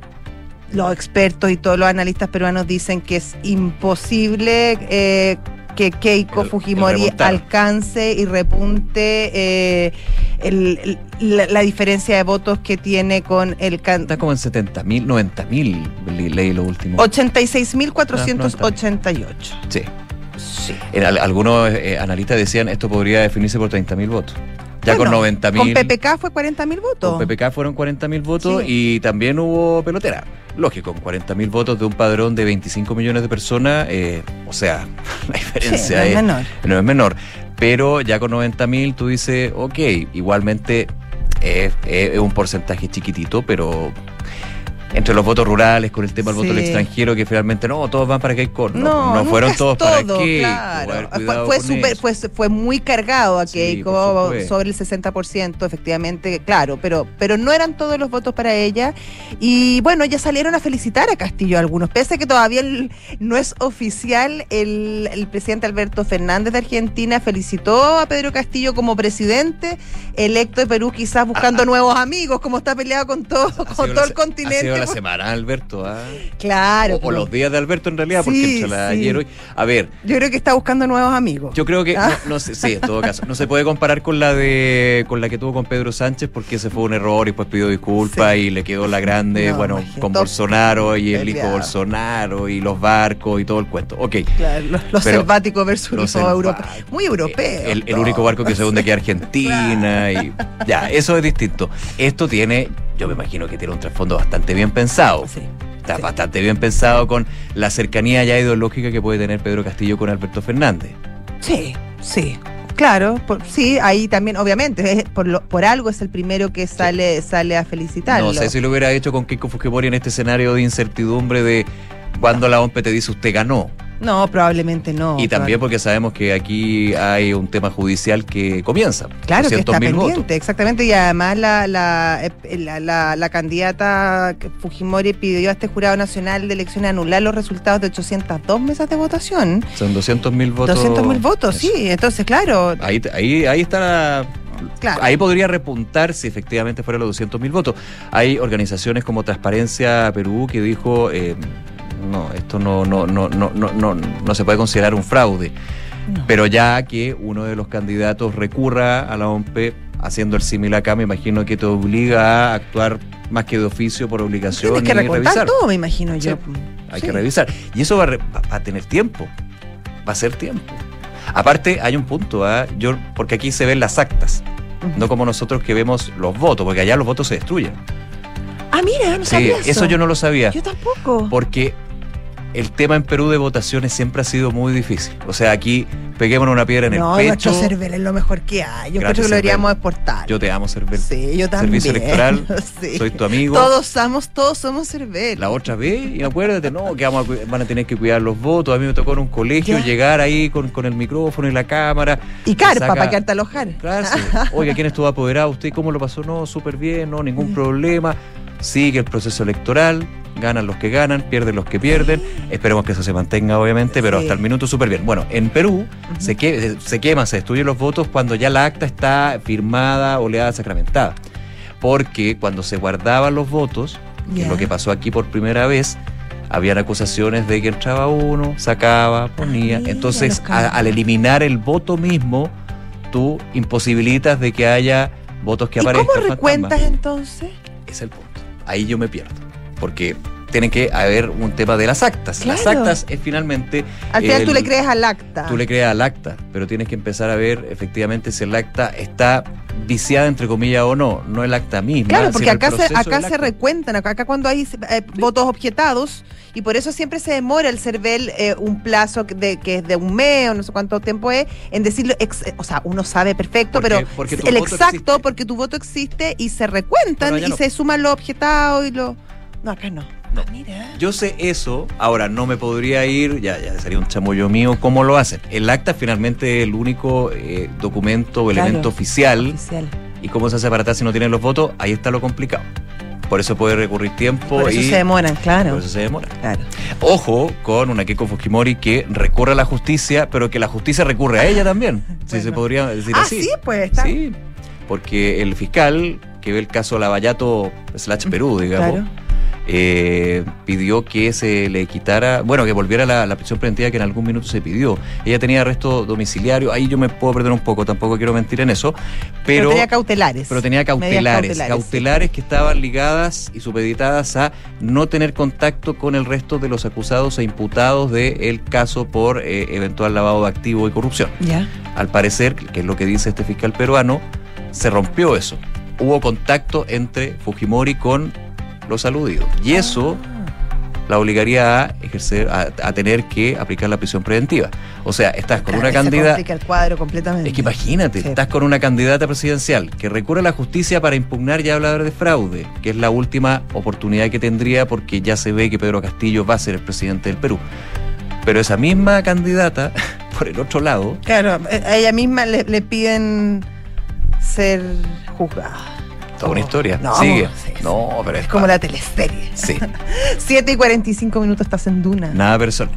los expertos y todos los analistas peruanos dicen que es imposible eh, que Keiko El- el Fujimori remontar. alcance y repunte eh, el- el- la, la diferencia de votos que tiene con el Está candidato. como en setenta mil, noventa mil, leí lo último. ochenta y seis mil cuatrocientos ochenta y ocho. Sí. Sí. En al- algunos eh, analistas decían esto podría definirse por treinta mil votos. Ya Bueno, con noventa mil. Con P P K fue cuarenta mil votos. Con P P K fueron cuarenta mil votos Sí. y también hubo pelotera. Lógico, con cuarenta mil votos de un padrón de veinticinco millones de personas, eh, o sea, la Sí, diferencia no es es, menor. no es menor. Pero ya con noventa mil tú dices, ok, igualmente es, es un porcentaje chiquitito, pero entre los votos rurales, con el tema del voto del Sí. extranjero, que finalmente no, todos van para Keiko. No, No, no, nunca fueron es todos para todo, Keiko. claro. a ver, Fue, cuidado fue, con super- eso. fue, fue muy cargado a Sí, Keiko, por supuesto. sobre el sesenta por ciento, efectivamente, claro, pero, pero no eran todos los votos para ella. Y bueno, ya salieron a felicitar a Castillo algunos, pese a que todavía el- no es oficial, el, el presidente Alberto Fernández de Argentina felicitó a Pedro Castillo como presidente electo de Perú, quizás buscando nuevos amigos, como está peleado con todo, Ha con sido todo la el se- continente. Ha sido la pues. semana, Alberto. ¿ah? Claro. O, o pero los días de Alberto en realidad, porque Sí, entre la sí. ayer hoy. A ver, yo creo que está buscando nuevos amigos. yo creo que, Ah. no, no sé, sí, en todo caso, no se puede comparar con la de con la que tuvo con Pedro Sánchez, porque ese fue un error y después pidió disculpas Sí. y le quedó la grande, No, bueno, imagínate, con todo Bolsonaro y el hijo peleado. Bolsonaro y los barcos y todo el cuento. Ok. Claro, los, los Pero selváticos versus los los europeos. selváticos. Muy europeos. El, el todo. único barco que se hunde que es Argentina y ya, eso es distinto. Esto tiene, yo me imagino que tiene un trasfondo bastante bien pensado. Sí. Está Sí. bastante bien pensado con la cercanía ya ideológica que puede tener Pedro Castillo con Alberto Fernández. Sí, sí. Claro, por- sí, ahí también, obviamente, es- por, lo- por algo es el primero que sale, sale a felicitarlo. No sé si lo hubiera hecho con Keiko Fujimori en este escenario de incertidumbre de cuando la O M P te dice usted ganó. No, probablemente no. Y también porque sabemos que aquí hay un tema judicial que comienza. Claro, que está pendiente, votos. exactamente. Y además la, la, la, la, la candidata Fujimori pidió a este Jurado Nacional de Elecciones anular los resultados de ochocientas dos mesas de votación. Son doscientos mil votos. doscientos mil votos, Eso. sí. Entonces, claro. Ahí, ahí, ahí está la... Claro. Ahí podría repuntar si efectivamente fuera los doscientos mil votos. Hay organizaciones como Transparencia Perú que dijo... Eh, no, esto no, no, no, no, no, no, no se puede considerar un fraude. No. Pero ya que uno de los candidatos recurra a la O M P haciendo el símil acá, me imagino que te obliga a actuar más que de oficio por obligación. Tienes que y recontar revisar. todo, me imagino yo. Sí, hay sí. que revisar. Y eso va a, re, va a tener tiempo. Va a ser tiempo. Aparte, hay un punto, ¿eh? Yo, porque aquí se ven las actas, uh-huh. no como nosotros que vemos los votos, porque allá los votos se destruyen. Ah, mira, no sí, sabía eso. Eso yo no lo sabía. Yo tampoco. Porque el tema en Perú de votaciones siempre ha sido muy difícil. O sea, aquí peguémonos una piedra en no, el pecho. nuestro Cervel es lo mejor que hay. Yo creo que lo deberíamos exportar. Yo te amo, Cervel. Sí, yo también. Servicio electoral, sí. soy tu amigo. Todos somos, todos somos Cervel. La otra vez, y acuérdate, no, que vamos a, van a tener que cuidar los votos. A mí me tocó en un colegio ¿Ya? llegar ahí con, con el micrófono y la cámara. Y carpa, saca, para quedarte a alojar. Claro, sí. Oiga, ¿quién estuvo apoderado? ¿Usted cómo lo pasó? No, súper bien, no, ningún problema. Sigue el proceso electoral. Ganan los que ganan, pierden los que pierden. Esperemos que eso se mantenga, obviamente, pero sí. hasta el minuto súper bien. Bueno, en Perú uh-huh. se, que, se queman, se destruyen los votos cuando ya la acta está firmada, oleada, sacramentada. Porque cuando se guardaban los votos, yeah. que es lo que pasó aquí por primera vez, habían acusaciones de que entraba uno, sacaba, ponía. Ay, Entonces, a, al eliminar el voto mismo, tú imposibilitas de que haya votos que ¿Y aparezcan. ¿Cómo recuentas entonces? Es el punto. Ahí yo me pierdo. Porque tiene que haber un tema de las actas. Claro. Las actas es finalmente... Al final el, tú le crees al acta. Tú le crees al acta, pero tienes que empezar a ver efectivamente si el acta está viciada, entre comillas, o no. No el acta misma. Claro, porque acá, se, acá se acta. recuentan, acá, acá cuando hay eh, sí. votos objetados, y por eso siempre se demora el Cervel eh, un plazo de, que es de un mes o no sé cuánto tiempo es, en decirlo, ex, o sea, uno sabe perfecto, porque, pero porque el exacto, existe. Porque tu voto existe y se recuentan y no. se suman los objetados y los... No, acá no. No. Ah, mira. Yo sé eso, ahora no me podría ir, ya, ya sería un chamullo mío, ¿cómo lo hacen? El acta finalmente es el único eh, documento o elemento claro, oficial, oficial. ¿Y cómo se hace para atrás si no tienen los votos? Ahí está lo complicado. Por eso puede recurrir tiempo. Por eso y se demoran, claro. Por eso se demoran. Claro. Ojo con una Keiko Fujimori que recurre a la justicia, pero que la justicia recurre a ella también. Bueno. Si se podría decir ah, así. sí, pues está. Sí, porque el fiscal que ve el caso Lavallato slash Perú, digamos, claro. eh, pidió que se le quitara, bueno, que volviera la, la prisión preventiva que en algún minuto se pidió. Ella tenía arresto domiciliario, ahí yo me puedo perder un poco, tampoco quiero mentir en eso, pero, pero tenía cautelares. Pero tenía cautelares, cautelares, cautelares que estaban ligadas y supeditadas a no tener contacto con el resto de los acusados e imputados del caso por eh, eventual lavado de activos y corrupción. ¿Ya? Al parecer, que es lo que dice este fiscal peruano, se rompió eso. Hubo contacto entre Fujimori con los aludidos. Y eso la obligaría a ejercer, a, a tener que aplicar la prisión preventiva. O sea, estás con claro, una candidata. Se complica el cuadro completamente. Es que imagínate, sí. estás con una candidata presidencial que recurre a la justicia para impugnar y hablar de fraude, que es la última oportunidad que tendría porque ya se ve que Pedro Castillo va a ser el presidente del Perú. Pero esa misma candidata, por el otro lado. Claro, a ella misma le, le piden ser juzgada. Toda una historia. No, Sigue. Sí, no, pero es, es como la teleserie. Sí. siete y cuarenta y cinco minutos estás en Duna. Nada personal.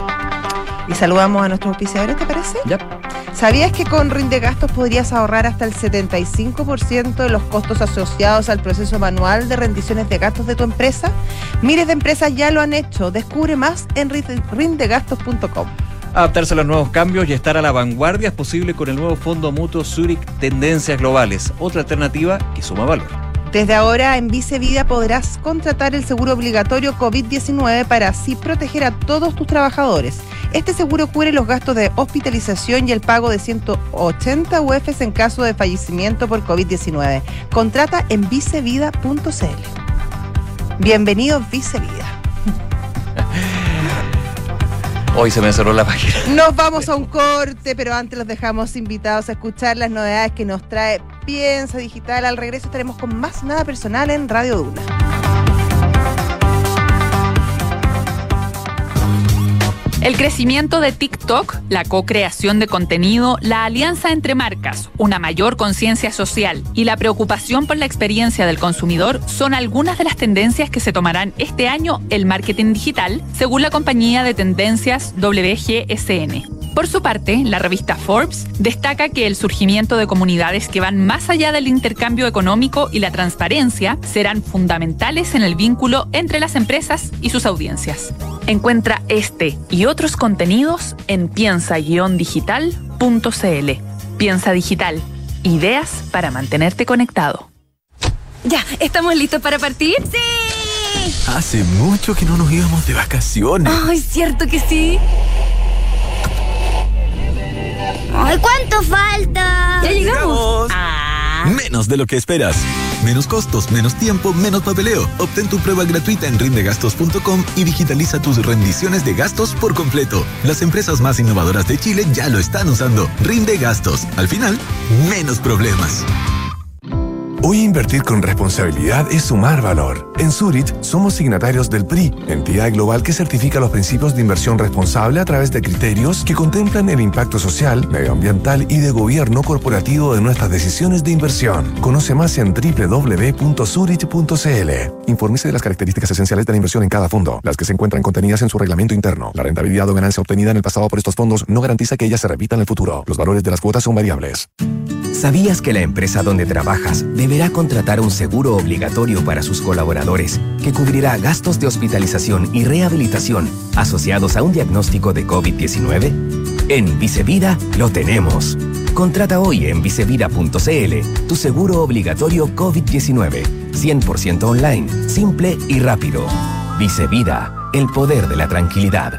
Y saludamos a nuestros auspiciadores, ¿te parece? Ya. ¿Sabías que con Rindegastos podrías ahorrar hasta el setenta y cinco por ciento de los costos asociados al proceso manual de rendiciones de gastos de tu empresa? Miles de empresas ya lo han hecho. Descubre más en rindegastos punto com. Adaptarse a los nuevos cambios y estar a la vanguardia es posible con el nuevo fondo mutuo Zurich Tendencias Globales, otra alternativa que suma valor. Desde ahora en Vicevida podrás contratar el seguro obligatorio COVID diecinueve para así proteger a todos tus trabajadores. Este seguro cubre los gastos de hospitalización y el pago de ciento ochenta U Fs en caso de fallecimiento por COVID diecinueve. Contrata en vicevida punto c l. Bienvenido Vicevida. Hoy se me cerró la página. Nos vamos a un corte, pero antes los dejamos invitados a escuchar las novedades que nos trae Piensa Digital. Al regreso estaremos con más Nada Personal en Radio Duna. El crecimiento de TikTok, la co-creación de contenido, la alianza entre marcas, una mayor conciencia social y la preocupación por la experiencia del consumidor son algunas de las tendencias que se tomarán este año el marketing digital, según la compañía de tendencias W G S N. Por su parte, la revista Forbes destaca que el surgimiento de comunidades que van más allá del intercambio económico y la transparencia serán fundamentales en el vínculo entre las empresas y sus audiencias. Encuentra este y otros contenidos en piensa guion digital punto c l. Piensa Digital. Ideas para mantenerte conectado. Ya, ¿estamos listos para partir? ¡Sí! Hace mucho que no nos íbamos de vacaciones. ¡Ay, cierto que sí! ¡Ay, cuánto falta! ¡Ya llegamos! Ah. Menos de lo que esperas. Menos costos, menos tiempo, menos papeleo. Obtén tu prueba gratuita en rinde gastos punto com y digitaliza tus rendiciones de gastos por completo. Las empresas más innovadoras de Chile ya lo están usando. Rinde Gastos. Al final, menos problemas. Hoy invertir con responsabilidad es sumar valor. En Zurich somos signatarios del P R I, entidad global que certifica los principios de inversión responsable a través de criterios que contemplan el impacto social, medioambiental y de gobierno corporativo de nuestras decisiones de inversión. Conoce más en doble u doble u doble u punto zurich punto c l. Infórmese de las características esenciales de la inversión en cada fondo, las que se encuentran contenidas en su reglamento interno. La rentabilidad o ganancia obtenida en el pasado por estos fondos no garantiza que ella se repita en el futuro. Los valores de las cuotas son variables. ¿Sabías que la empresa donde trabajas deberá contratar un seguro obligatorio para sus colaboradores que cubrirá gastos de hospitalización y rehabilitación asociados a un diagnóstico de COVID diecinueve? En Vicevida lo tenemos. Contrata hoy en vicevida punto c l tu seguro obligatorio COVID diecinueve. cien por ciento online, simple y rápido. Vicevida, el poder de la tranquilidad.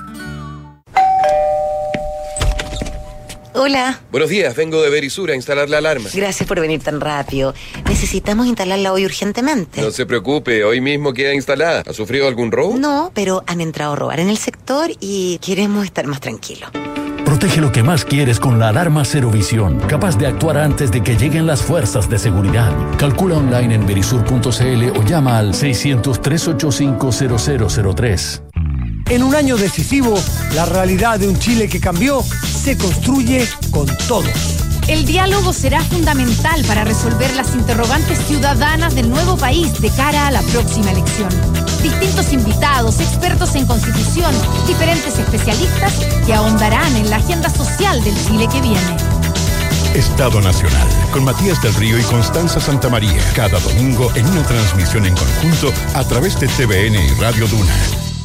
Hola. Buenos días, vengo de Verisur a instalar la alarma. Gracias por venir tan rápido. Necesitamos instalarla hoy urgentemente. No se preocupe, hoy mismo queda instalada. ¿Ha sufrido algún robo? No, pero han entrado a robar en el sector y queremos estar más tranquilos. Protege lo que más quieres con la alarma Cero Visión, capaz de actuar antes de que lleguen las fuerzas de seguridad. Calcula online en verisur punto c l o llama al seiscientos, trescientos ochenta y cinco, cero cero cero tres. En un año decisivo, la realidad de un Chile que cambió se construye con todos. El diálogo será fundamental para resolver las interrogantes ciudadanas del nuevo país de cara a la próxima elección. Distintos invitados, expertos en constitución, diferentes especialistas que ahondarán en la agenda social del Chile que viene. Estado Nacional, con Matías del Río y Constanza Santamaría, cada domingo en una transmisión en conjunto a través de T V N y Radio Duna.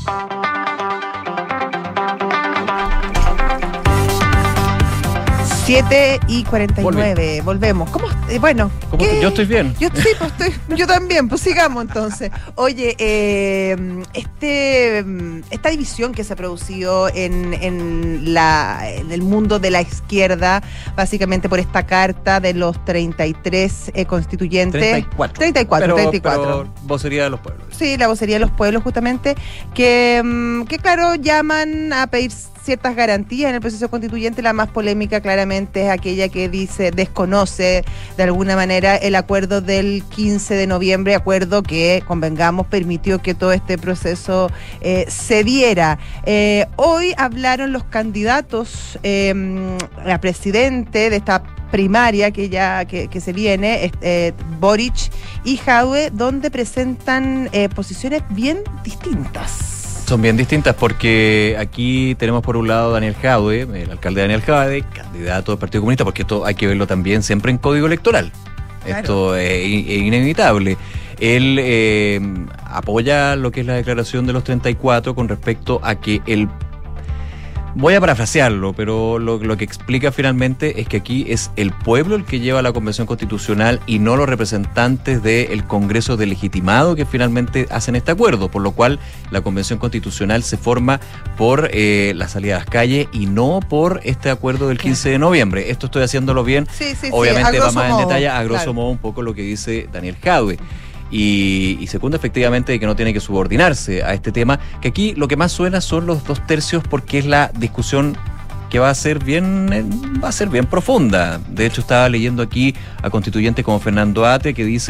siete y cuarenta y nueve, volvemos. ¿Cómo? Eh, bueno, ¿Cómo te- yo estoy bien. Yo, sí, pues estoy, yo también, pues sigamos entonces. Oye, eh, este, esta división que se ha producido en, en, la, en el mundo de la izquierda, básicamente por esta carta de los treinta y tres eh, constituyentes. treinta y cuatro. treinta y cuatro, Pero- treinta y cuatro. pero vocería de los pueblos. Sí, la vocería de los pueblos justamente, que, mm, que claro, llaman a pedir ciertas garantías en el proceso constituyente. La más polémica claramente es aquella que dice, desconoce de alguna manera el acuerdo del quince de noviembre, acuerdo que, convengamos, permitió que todo este proceso eh, se diera. Eh, hoy hablaron los candidatos eh, a presidente de esta primaria que ya que, que se viene, eh, Boric y Jadwe, donde presentan eh, posiciones bien distintas. Son bien distintas porque aquí tenemos por un lado a Daniel Jadwe, el alcalde Daniel Jadwe, candidato del Partido Comunista, porque esto hay que verlo también siempre en código electoral. Claro. Esto es, in- es inevitable. Él eh, apoya lo que es la declaración de los treinta y cuatro con respecto a que el... Voy a parafrasearlo, pero lo, lo que explica finalmente es que aquí es el pueblo el que lleva la Convención Constitucional y no los representantes del Congreso delegitimado que finalmente hacen este acuerdo, por lo cual la Convención Constitucional se forma por eh, la salida a las calles y no por este acuerdo del quince de noviembre. Esto estoy haciéndolo bien, Sí, sí, sí, obviamente a va grosso más en modo, detalle, a grosso claro. modo un poco lo que dice Daniel Jadwe. Y, y segundo, efectivamente, de que no tiene que subordinarse a este tema, que aquí lo que más suena son los dos tercios porque es la discusión que va a ser bien eh, va a ser bien profunda. De hecho, estaba leyendo aquí a constituyentes como Fernando Ate, que dice: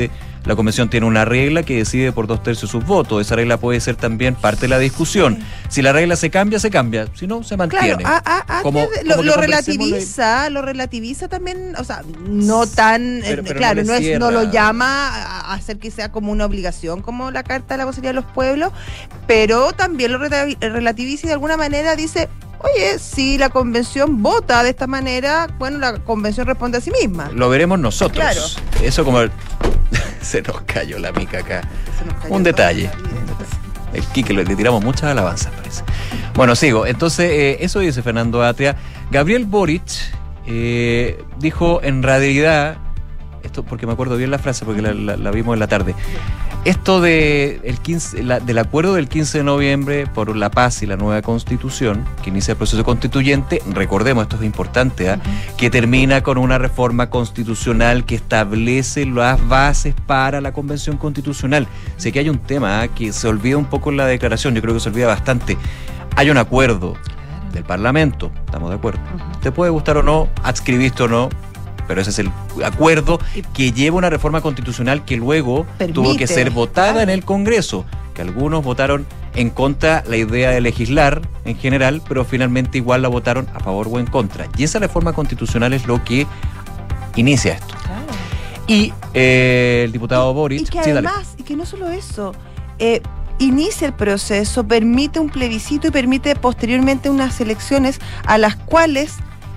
La convención tiene una regla que decide por dos tercios sus votos. Esa regla puede ser también parte de la discusión. Sí. Si la regla se cambia, se cambia. Si no, se mantiene. Claro, a, a, a, como, lo, como lo relativiza, lo relativiza también, o sea, no tan, pero, pero claro, no, no, es, no lo llama a hacer que sea como una obligación, como la Carta de la Vocería de los Pueblos, pero también lo relativiza y de alguna manera dice, oye, si la convención vota de esta manera, bueno, la convención responde a sí misma. Lo veremos nosotros. Claro. Eso como... El... Se nos cayó la mica acá. Un detalle. El Quique, le tiramos muchas alabanzas, parece. Bueno, sigo. Entonces, eh, eso dice Fernando Atria. Gabriel Boric eh, dijo en realidad, esto porque me acuerdo bien la frase, porque la, la, la vimos en la tarde, esto de el quince, la, del acuerdo del quince de noviembre por la paz y la nueva constitución, que inicia el proceso constituyente, recordemos, esto es importante, ¿eh? Uh-huh. que termina con una reforma constitucional que establece las bases para la convención constitucional. Sé que hay un tema ¿eh? que se olvida un poco en la declaración, yo creo que se olvida bastante. Hay un acuerdo claro. del Parlamento, estamos de acuerdo. Uh-huh. Te puede gustar o no, adscribiste o no, pero ese es el acuerdo que lleva una reforma constitucional que luego Permite, tuvo que ser votada claro. en el Congreso, que algunos votaron en contra la idea de legislar en general, pero finalmente igual la votaron a favor o en contra. Y esa reforma constitucional es lo que inicia esto. Claro. Y eh, el diputado y, Boric... Y que sí, además, dale. y que no solo eso... Eh, inicia el proceso, permite un plebiscito y permite posteriormente unas elecciones a las cuales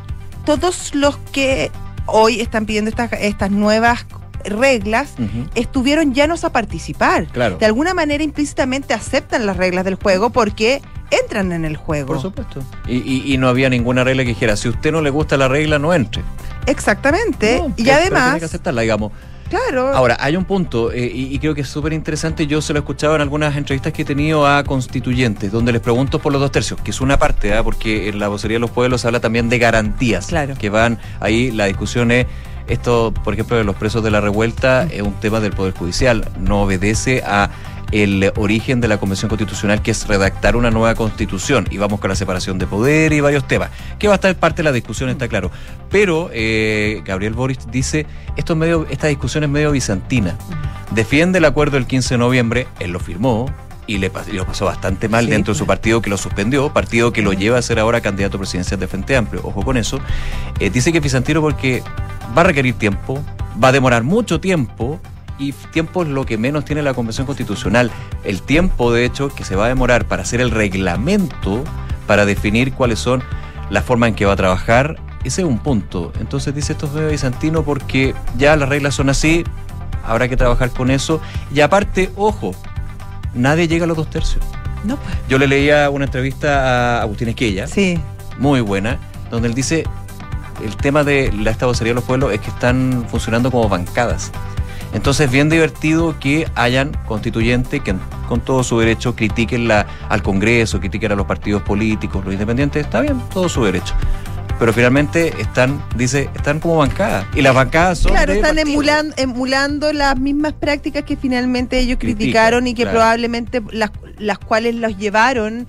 todos los que hoy están pidiendo estas, estas nuevas reglas, uh-huh. estuvieron llanos a participar. Claro. De alguna manera implícitamente aceptan las reglas del juego porque entran en el juego. Por supuesto. Y, y, y no había ninguna regla que dijera, si a usted no le gusta la regla, no entre. Exactamente. No, y que, además... tiene que aceptarla, digamos. Claro. Ahora, hay un punto, eh, y, y creo que es súper interesante, yo se lo he escuchado en algunas entrevistas que he tenido a constituyentes, donde les pregunto por los dos tercios, que es una parte, ¿eh? porque en la Vocería de los Pueblos se habla también de garantías, claro. que van ahí, la discusión es, esto, por ejemplo, de los presos de la revuelta, es un tema del Poder Judicial, no obedece a el origen de la Convención Constitucional, que es redactar una nueva constitución, y vamos con la separación de poder y varios temas, que va a estar parte de la discusión, está claro. Pero eh, Gabriel Boric dice, esto es medio, esta discusión es medio bizantina. Defiende el acuerdo del quince de noviembre, él lo firmó, y le y lo pasó bastante mal sí, dentro de su partido, que lo suspendió, partido que lo lleva a ser ahora candidato presidencial de Frente Amplio, ojo con eso. Eh, dice que es bizantino porque va a requerir tiempo, va a demorar mucho tiempo, y tiempo es lo que menos tiene la Convención Constitucional. El tiempo, de hecho, que se va a demorar para hacer el reglamento, para definir cuáles son las formas en que va a trabajar, ese es un punto. Entonces dice, esto es medio bizantino porque ya las reglas son así, habrá que trabajar con eso. Y aparte, ojo, nadie llega a los dos tercios. No, pues. Yo le leía una entrevista a Agustín Esquella, sí. muy buena, donde él dice, el tema de la esta Vocería de los Pueblos es que están funcionando como bancadas. Entonces, bien divertido que hayan constituyentes que con todo su derecho critiquen la, al Congreso, critiquen a los partidos políticos, los independientes, está bien, todo su derecho. Pero finalmente están, dice, están como bancadas. Y las bancadas son Claro, de están partidos. emulando, emulando las mismas prácticas que finalmente ellos Critican, criticaron y que claro. probablemente las, las cuales los llevaron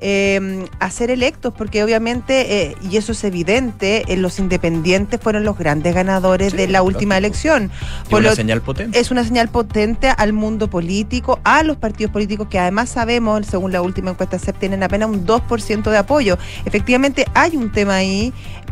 eh, a ser electos, porque obviamente, eh, y eso es evidente, eh, los independientes fueron los grandes ganadores Sí, de la última lógico. elección. Es Por una lo, señal potente. Es una señal potente al mundo político, a los partidos políticos que además sabemos, según la última encuesta C E P, tienen apenas un dos por ciento de apoyo. Efectivamente hay un tema ahí,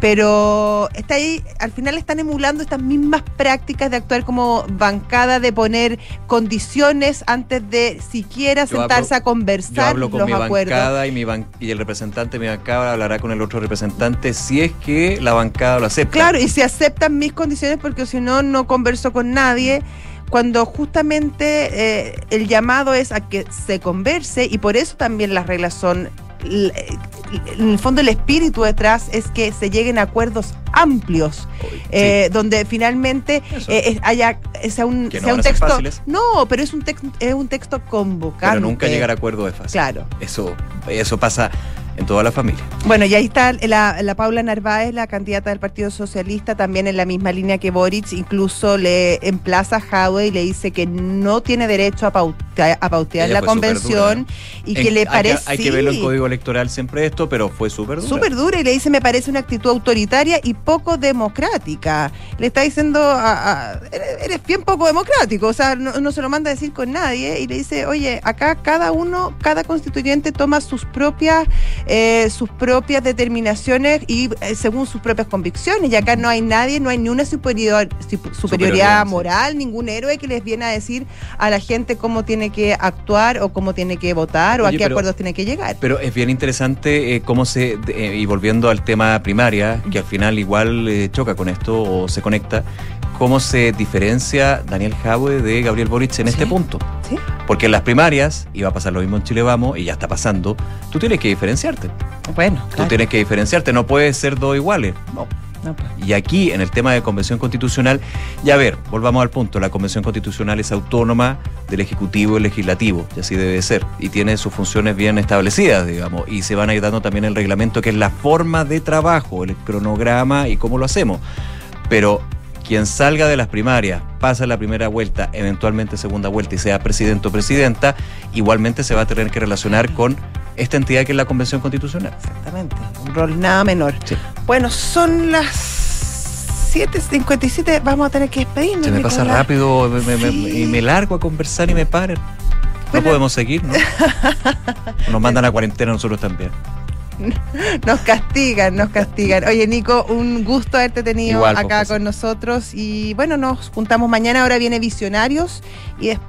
pero está ahí, al final están emulando estas mismas prácticas de actuar como bancada, de poner condiciones antes de siquiera Yo sentarse hablo, a conversar Yo hablo con los mi acuerdos. bancada y, mi ban y el representante de mi bancada hablará con el otro representante si es que la bancada lo acepta. Claro, y si aceptan mis condiciones, porque si no, no converso con nadie. Cuando justamente eh, el llamado es a que se converse, y por eso también las reglas son, en el fondo el espíritu detrás es que se lleguen a acuerdos amplios, Uy, eh, sí. donde finalmente eh, haya sea un, Que no sea van un a ser texto, fáciles. no, pero es un texto es un texto convocante. Pero nunca llegar a acuerdo es fácil. Claro. Eso, eso pasa en toda la familia. Bueno, y ahí está la, la Paula Narváez, la candidata del Partido Socialista, también en la misma línea que Boric, incluso le emplaza a Jadwe y le dice que no tiene derecho a, pauta, a pautear Ella la convención y que en, le parece... Hay que, hay que verlo en código electoral siempre esto, pero fue súper dura. Súper dura, y le dice, me parece una actitud autoritaria y poco democrática. Le está diciendo, a, a, eres, eres bien poco democrático, o sea, no, no se lo manda a decir con nadie, y le dice, oye, acá cada uno, cada constituyente toma sus propias... Eh, sus propias determinaciones y eh, según sus propias convicciones, y acá no hay nadie, no hay ni una superior, superioridad, superioridad moral, sí. Ningún héroe que les viene a decir a la gente cómo tiene que actuar o cómo tiene que votar o Oye, a qué pero, acuerdos tiene que llegar. Pero es bien interesante eh, cómo se, eh, y volviendo al tema primaria, que al final igual eh, choca con esto o se conecta, cómo se diferencia Daniel Jadwe de Gabriel Boric en ¿Sí? este punto. ¿Sí? Porque en las primarias, y va a pasar lo mismo en Chile Vamos, y ya está pasando, tú tienes que diferenciarte. Bueno, Tú claro. tienes que diferenciarte, no puedes ser dos iguales. No. No, pues. Y aquí, en el tema de Convención Constitucional, ya a ver, volvamos al punto, la Convención Constitucional es autónoma del Ejecutivo y el Legislativo, y así debe ser, y tiene sus funciones bien establecidas, digamos, y se van a ir dando también el reglamento, que es la forma de trabajo, el cronograma y cómo lo hacemos. Pero quien salga de las primarias, pasa la primera vuelta, eventualmente segunda vuelta y sea presidente o presidenta, igualmente se va a tener que relacionar con esta entidad que es la Convención Constitucional. Exactamente, un rol nada menor. Sí. Bueno, son las siete cincuenta y siete, vamos a tener que despedirnos. Se me Nicolás. pasa rápido me, me, sí. me, y me largo a conversar y me paren. No bueno. podemos seguir, ¿no? Nos mandan a cuarentena nosotros también. Nos castigan, nos castigan. Oye, Nico, un gusto haberte tenido Igual, acá pues, con nosotros y bueno, nos juntamos mañana. Ahora viene Visionarios y después